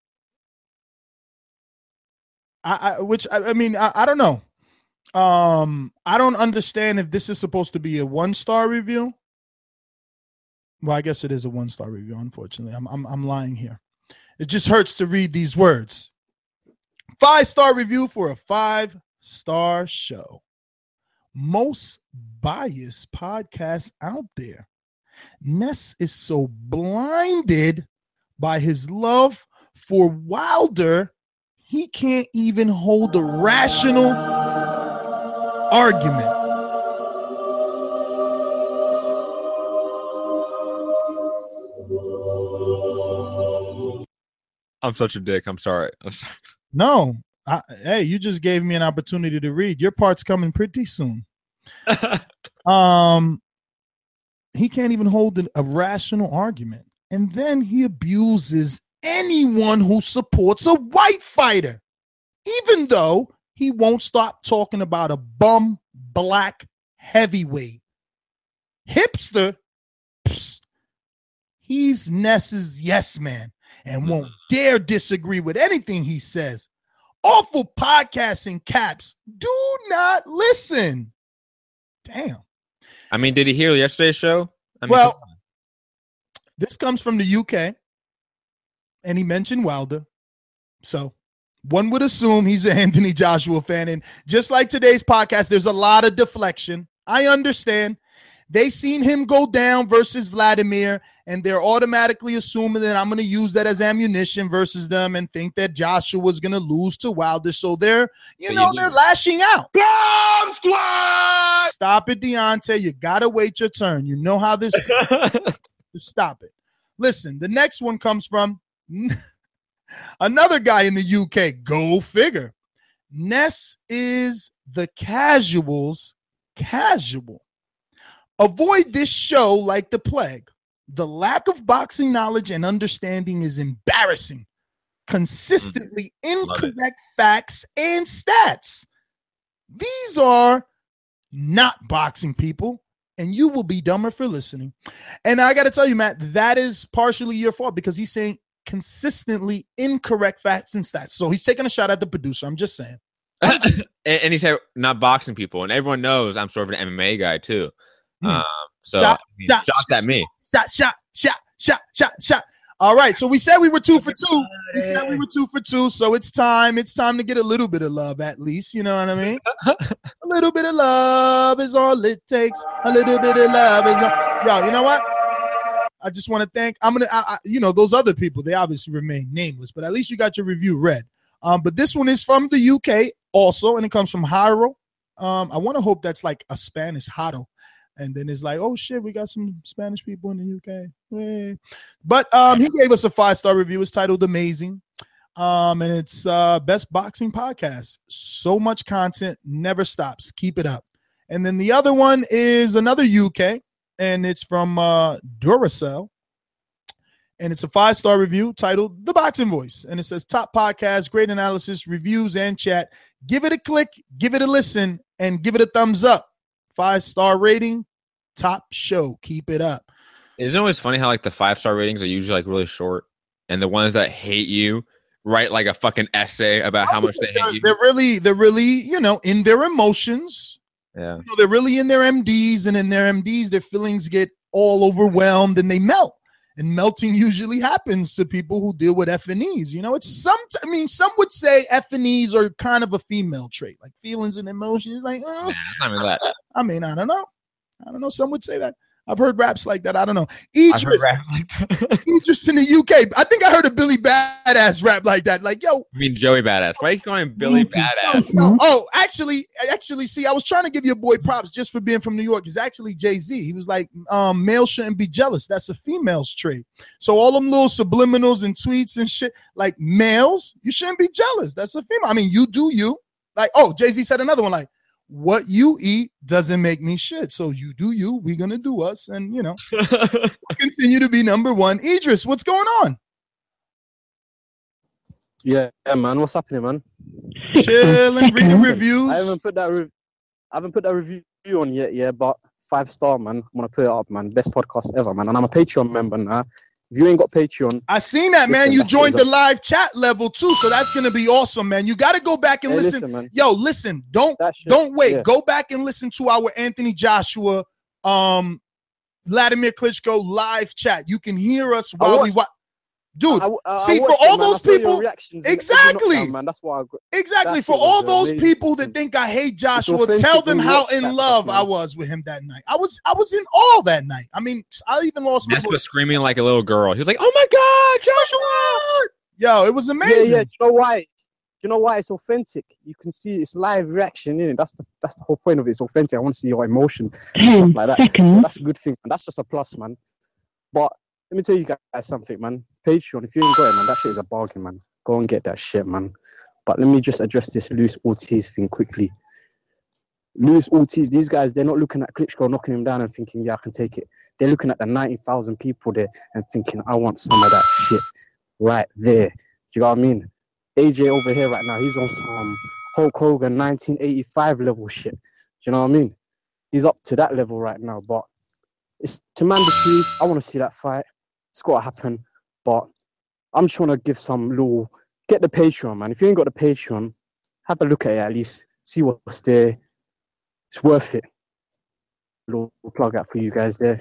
I, I which I, I mean I, I don't know. Um, I don't understand if this is supposed to be a one-star review. Well, I guess it is a one-star review. Unfortunately, I'm I'm I'm lying here. It just hurts to read these words. Five-star review for a five-star show. Most biased podcast out there. Ness is so blinded by his love for Wilder, he can't even hold a rational argument. I'm such a dick. I'm sorry. I'm sorry. No. I, hey, you just gave me an opportunity to read. Your part's coming pretty soon. um, he can't even hold an, a rational argument. And then he abuses anyone who supports a white fighter, even though he won't stop talking about a bum black heavyweight. Hipster, psst, he's Ness's yes man and won't dare disagree with anything he says. Awful podcasting caps. Do not listen. Damn. I mean, did he hear yesterday's show? I mean, well, this comes from the U K, and he mentioned Wilder. So one would assume he's an Anthony Joshua fan. And just like today's podcast, there's a lot of deflection. I understand. They seen him go down versus Vladimir, and they're automatically assuming that I'm going to use that as ammunition versus them and think that Joshua was going to lose to Wilder. So they're, you So know, you they're lose. lashing out. Bomb squad! Stop it, Deontay. You got to wait your turn. You know how this is. Stop it. Listen, the next one comes from another guy in the U K. Go figure. Ness is the casual's casual. Avoid this show like the plague. The lack of boxing knowledge and understanding is embarrassing. Consistently incorrect facts and stats. These are not boxing people, and you will be dumber for listening. And I got to tell you, Matt, that is partially your fault because he's saying consistently incorrect facts and stats. So he's taking a shot at the producer. I'm just saying. and, and he said not boxing people, and everyone knows I'm sort of an M M A guy too. Hmm. Um, so Shot, I mean, shot, shots at me. Shot, shot, shot, shot, shot, shot. All right, so we said we were two for two. We said we were two for two, so it's time. It's time to get a little bit of love, at least. You know what I mean? A little bit of love is all it takes. A little bit of love is all. Yo, you know what? I just want to thank. I'm gonna, I, I, you know, those other people. They obviously remain nameless, but at least you got your review read. Um, but this one is from the U K also, and it comes from Hyro. Um, I want to hope that's like a Spanish Haro. And then it's like, oh shit, we got some Spanish people in the U K. Yay. But um, he gave us a five-star review. It's titled Amazing. Um, and it's uh best boxing podcast. So much content, never stops. Keep it up. And then the other one is another U K, and it's from uh Duracell. and it's a five-star review titled The Boxing Voice. And it says, top podcast, great analysis, reviews, and chat. Give it a click, give it a listen, and give it a thumbs up. Five-star rating, top show. Keep it up. Isn't it always funny how like the five-star ratings are usually like really short, and the ones that hate you write like a fucking essay about how much they hate you? They're really, they're really, you know, in their emotions. Yeah. You know, they're really in their M Ds, and in their M Ds, their feelings get all overwhelmed and they melt. And melting usually happens to people who deal with F and Es. You know, it's some, I mean, some would say F and Es are kind of a female trait, like feelings and emotions. Like, oh. Nah, I mean that. I mean, I don't know. I don't know. Some would say that. I've heard raps like that. I don't know. Idris, Idris in the U K. I think I heard a Billy Badass rap like that. Like, yo. I mean, Joey Badass. Why are you calling him Billy Badass? No, oh, actually, actually, see, I was trying to give your boy props just for being from New York. It's actually Jay-Z. He was like, um, male shouldn't be jealous. That's a female's trait. So all them little subliminals and tweets and shit, like males, you shouldn't be jealous. That's a female. I mean, you do you. Like, oh, Jay-Z said another one, like, what you eat doesn't make me shit. So you do you. We're going to do us. And, you know, continue to be number one. Idris, what's going on? Yeah, yeah, man. What's happening, man? Chilling, reading reviews. I haven't put that re- I haven't put that review on yet, yeah, but five star, man. I'm going to put it up, man. Best podcast ever, man. And I'm a Patreon member now. If you ain't got Patreon, I seen that, man. listen, You that joined shit the is live chat level too, so that's gonna be awesome, man. You got to go back and Hey, listen. listen, man. Yo, listen. Don't shit, don't wait. yeah. Go back and listen to our Anthony Joshua, um, Vladimir Klitschko live chat. You can hear us while we watched- watch. Dude, I- I- I see, for watched all it, man. I those saw your people, reactions in every exactly, knockdown, man. That's why. I, exactly. that For shit all was those amazing. people that think I hate Joshua, authentic tell them when you how watch in that love stuff, I man. was with him that night. I was, I was in awe that night. I mean, I even lost my Ness was screaming like a little girl. He was like, "Oh my god, Joshua!" Yo, it was amazing. Yeah, yeah. Do you know why? Do you know why it's authentic? You can see it's live reaction in it. That's the that's the whole point of it. It's authentic. I want to see your emotion and stuff like that. So that's a good thing, and that's just a plus, man. But let me tell you guys something, man. Patreon, if you ain't got it, man, that shit is a bargain, man. Go and get that shit, man. But let me just address this Luis Ortiz thing quickly. Luis Ortiz, these guys, they're not looking at Klitschko knocking him down and thinking, yeah, I can take it. They're looking at the ninety thousand people there and thinking, I want some of that shit right there. Do you know what I mean? A J over here right now, he's on some Hulk Hogan nineteen eighty-five level shit. Do you know what I mean? He's up to that level right now, but it's to mandatory. I want to see that fight. It's got to happen. But I'm just want to give some little, get the Patreon, man. If you ain't got the Patreon, have a look at it at least. See what's there. It's worth it. Little plug out for you guys there.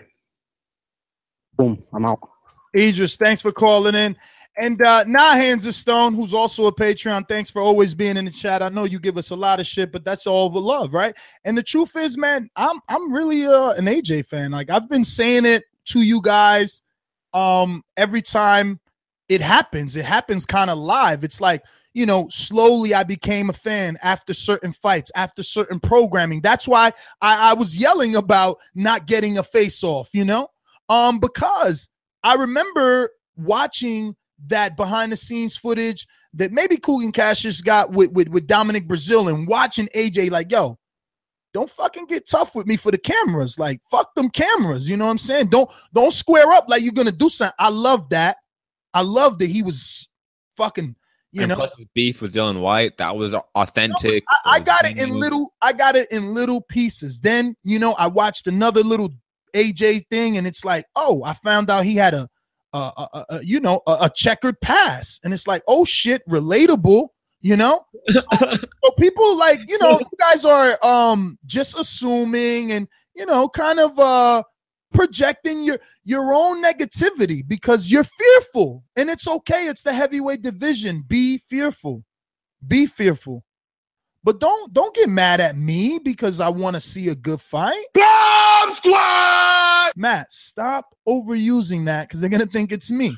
Boom, I'm out. Idris, thanks for calling in. And uh, Nah Hands of Stone, who's also a Patreon, thanks for always being in the chat. I know you give us a lot of shit, but that's all the love, right? And the truth is, man, I'm I'm really uh, an A J fan. Like, I've been saying it to you guys um, every time it happens. It happens kind of live. It's like, you know, slowly I became a fan after certain fights, after certain programming. That's why I, I was yelling about not getting a face-off, you know, um, because I remember watching that behind-the-scenes footage that maybe Kugan Cassius got with, with, with Dominic Brazil and watching A J like, yo, don't fucking get tough with me for the cameras. Like, fuck them cameras, you know what I'm saying? Don't don't square up like you're going to do something. I love that. I love that he was fucking, you and know. plus his beef with Dylan White, that was authentic. I, I got it in little, I got it in little pieces. Then, you know, I watched another little A J thing, and it's like, oh, I found out he had a, a, a, a you know, a, a checkered past, and it's like, oh shit, relatable, you know. So, so people like, you know, you guys are um just assuming and you know, kind of uh projecting your your own negativity because you're fearful, and it's okay. It's the heavyweight division. Be fearful, be fearful. But don't don't get mad at me because I want to see a good fight. Bomb Squad! Matt, stop overusing that because they're gonna think it's me.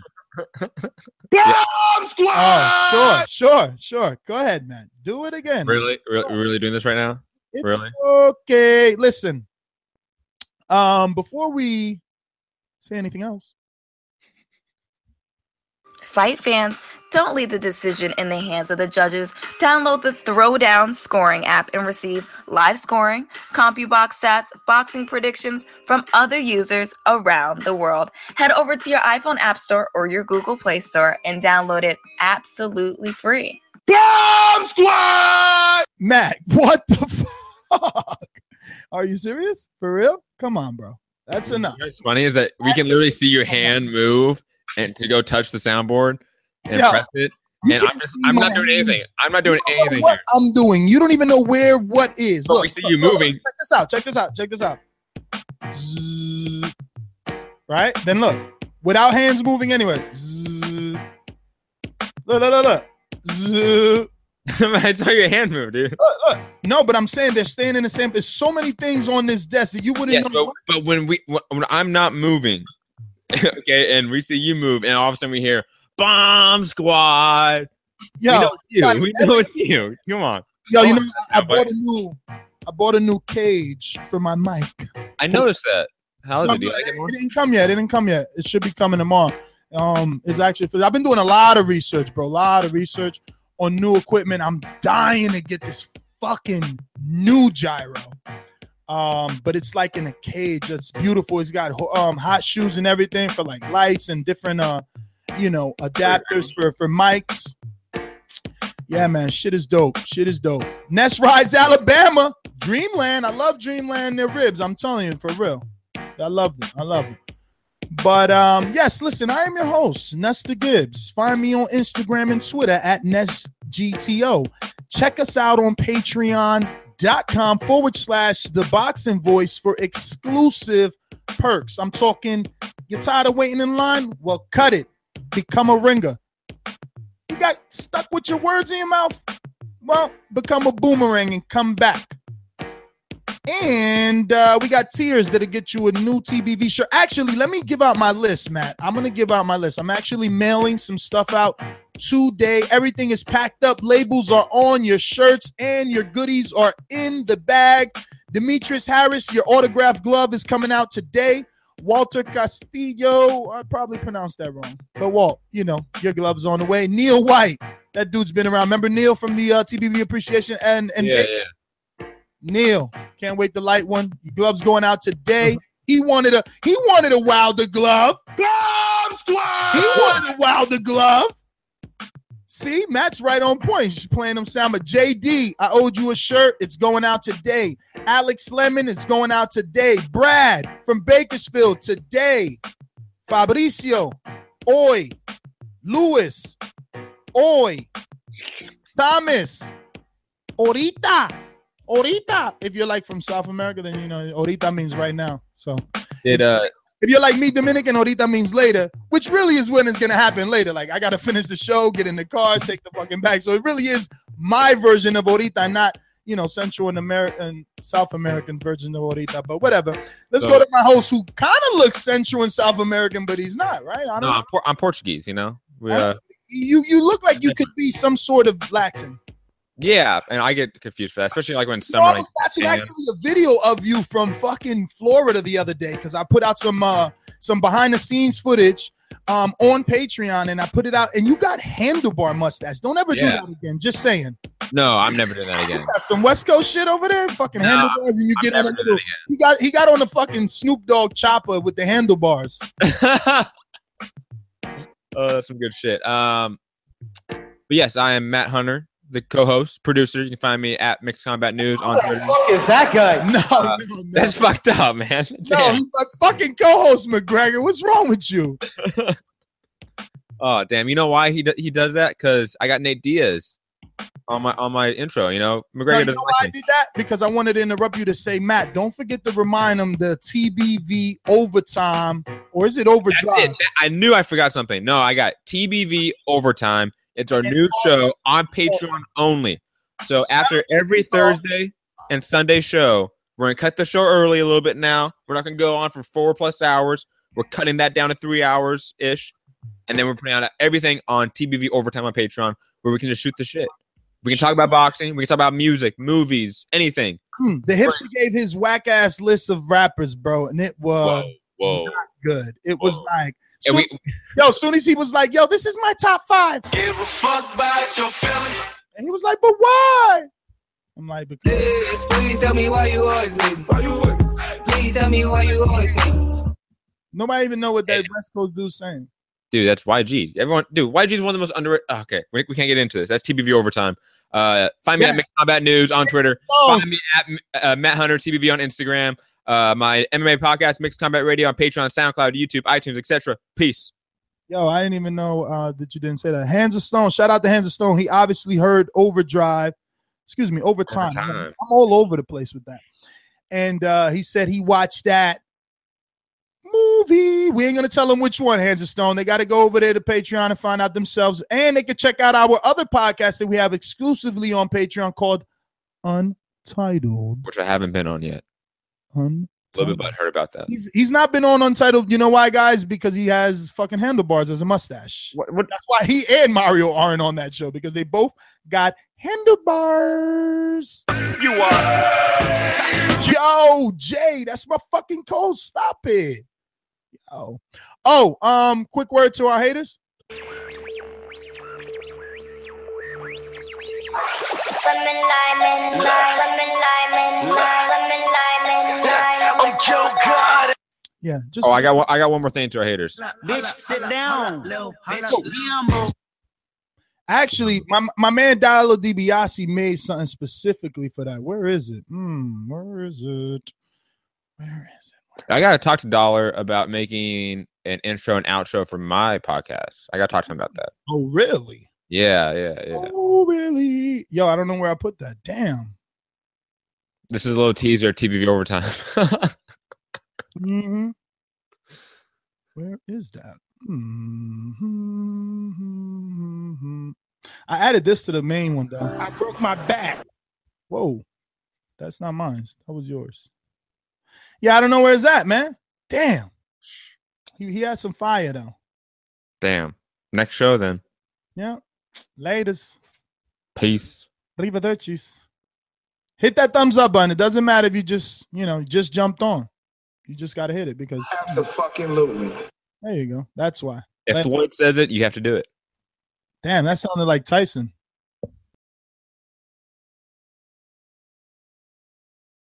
Bomb Squad! Oh, sure, sure, sure. Go ahead, Matt. Do it again. Really, really, really doing this right now? It's really? Okay. Listen. Um, before we say anything else, Fight fans, don't leave the decision in the hands of the judges. Download the Throwdown Scoring app and receive live scoring, CompuBox stats, boxing predictions from other users around the world. Head over to your iPhone App Store or your Google Play Store and download it absolutely free. Bomb Squad! Matt, what the fuck? Are you serious? For real? Come on, bro. That's enough. What's funny is that we can literally see your hand move and to go touch the soundboard and Yo, press it. And I'm just, I'm not doing anything. I'm not doing You don't know anything what here. I'm doing. You don't even know where what is. But Look, we see look, you look, moving. Check this out. Check this out. Check this out. Zzz. Right? Then look. Without hands moving anyway. Zzz. Look, look, look, look. Zzz. I saw your hand move, dude. Look, look. No, but I'm saying they're staying in the same. There's so many things on this desk that you wouldn't Yes, know. but, but when we when I'm not moving, okay, and we see you move, and all of a sudden we hear Bomb Squad. Yo, we know it's you. God, We know it's you. Come on. Yo, you know, Come I, I on, bought buddy. a new, I bought a new cage for my mic. I noticed that. How is No, it? Do you but like it more? It didn't come yet. It didn't come yet. It should be coming tomorrow. Um, it's actually I've been doing a lot of research, bro. A lot of research on new equipment. I'm dying to get this fucking new gyro. Um, but it's like in a cage. It's beautiful. It's got um hot shoes and everything for like lights and different uh, you know, adapters for for mics. Yeah, man, shit is dope. Shit is dope. Nest Rides Alabama, Dreamland. I love Dreamland. Their ribs. I'm telling you, for real. I love them. I love them. But um, yes, listen, I am your host, Nesta Gibbs. Find me on Instagram and Twitter at NestGTO. Check us out on patreon.com forward slash the boxing voice for exclusive perks. I'm talking, you're tired of waiting in line? Well, cut it. Become a ringer. You got stuck with your words in your mouth? Well, become a boomerang and come back. And uh, we got tiers that'll get you a new T B V shirt. Actually, let me give out my list, Matt. I'm going to give out my list. I'm actually mailing some stuff out today. Everything is packed up. Labels are on. Your shirts and your goodies are in the bag. Demetrius Harris, your autographed glove is coming out today. Walter Castillo, I probably pronounced that wrong. But Walt, you know, your glove's on the way. Neil White, that dude's been around. Remember Neil from the uh, T B V Appreciation? And, and Yeah, yeah. Neil, can't wait to light one. Your glove's going out today. He wanted a he wanted a Wilder glove. Glove squad. He wanted a Wilder glove. See, Matt's right on point. She's playing them sound. But J D, I owed you a shirt. It's going out today. Alex Lemon, it's going out today. Brad from Bakersfield today. Fabricio, Oi, Lewis, Oi, Thomas, Ahorita. Ahorita. If you're like from South America, then you know ahorita means right now. So Did uh if you're like me, Dominican, ahorita means later, which really is when it's gonna happen later. Like I gotta finish the show, get in the car, take the fucking bag. So it really is my version of ahorita, not you know Central and American, South American version of ahorita. But whatever. Let's So- go to my host, who kind of looks Central and South American, but he's not, right? I don't no, know. I'm, Por- I'm Portuguese. You know. We, uh, You you look like you could be some sort of Latin. yeah, and I get confused for that, especially like when I someone. was watching actually a video of you from fucking Florida the other day because I put out some uh some behind the scenes footage um on Patreon and I put it out and you got handlebar mustache. Don't ever do Yeah. that again. Just saying. No, I'm never doing that again. Got some West Coast shit over there. Fucking No, handlebars and you I'm get in never the doing middle. He got he got on the fucking Snoop Dogg chopper with the handlebars. Oh, that's some good shit. Um, but yes, I am Matt Hunter, the co-host, producer. You can find me at Mixed Combat News on Twitter. fuck is that guy? No, Uh, no, no. That's fucked up, man. No, Damn. he's my fucking co-host, McGregor. What's wrong with you? Oh, damn. You know why he do- he does that? Because I got Nate Diaz on my on my intro. You know, No, McGregor you doesn't know why I like me. did that? Because I wanted to interrupt you to say, Matt, don't forget to remind them the T B V overtime, or is it overdrive? That's it. I knew I forgot something. No, I got T B V Overtime. It's our new show on Patreon only. So after every Thursday and Sunday show, we're going to cut the show early a little bit now. We're not going to go on for four plus hours. We're cutting that down to three hours-ish. And then we're putting out everything on T B V Overtime on Patreon where we can just shoot the shit. We can talk about boxing. We can talk about music, movies, anything. Hmm, the hipster gave his whack ass list of rappers, bro, and it was Whoa. not good. It was like soon, we, yo, soon as he was like, yo, this is my top five. Give a fuck about your feelings. And he was like, but why? I'm like, because. Please, please tell me why you always need me. Why you would? Please tell me why you always need me. Nobody even know what that West Coast dude's saying. Dude, that's Y G. Everyone, dude, Y G is one of the most underrated. Okay, we, we can't get into this. That's T B V Overtime. Uh, find me yeah. at Mixed Combat News on Twitter. Oh. Find me at uh, Matt Hunter T B V on Instagram. Uh, my M M A podcast, Mixed Combat Radio on Patreon, SoundCloud, YouTube, iTunes, et cetera. Peace. Yo, I didn't even know uh, that you didn't say that. Hands of Stone. Shout out to Hands of Stone. He obviously heard Overdrive. Excuse me, Overtime. Overtime. I'm, I'm all over the place with that. And uh, he said he watched that movie. We ain't going to tell them which one, Hands of Stone. They got to go over there to Patreon and find out themselves. And they can check out our other podcast that we have exclusively on Patreon called Untitled. Which I haven't been on yet. Untitled. A little bit butthurt about that. He's he's not been on Untitled. You know why, guys? Because he has fucking handlebars as a mustache. What, what? That's why he and Mario aren't on that show, because they both got handlebars. You are. Yo, Jay, that's my fucking code. Stop it. Yo. Oh, um, quick word to our haters. Yeah, just oh, I got one, I got one more thing to our haters. Bitch, sit down. Actually, my my man Diallo DiBiase made something specifically for that. Where is it? Hmm, where is it? Where is it? I gotta talk to Dollar about making an intro and outro for my podcast. I gotta talk to him about that. Oh, really? Yeah, yeah, yeah. Oh, really? Yo, I don't know where I put that. Damn. This is a little teaser, T B V Overtime. Mm-hmm. Where is that? Mm-hmm. I added this to the main one, though. I broke my back. Whoa. That's not mine. That was yours. Yeah, I don't know where it's at, man. Damn. He, he had some fire, though. Damn. Next show, then. Yeah. Laters. Peace. Arrivederci. Hit that thumbs up button. It doesn't matter if you just, you know, just jumped on. You just got to hit it because. Absolutely. There you go. That's why. If Let, Floyd says it, you have to do it. Damn, that sounded like Tyson.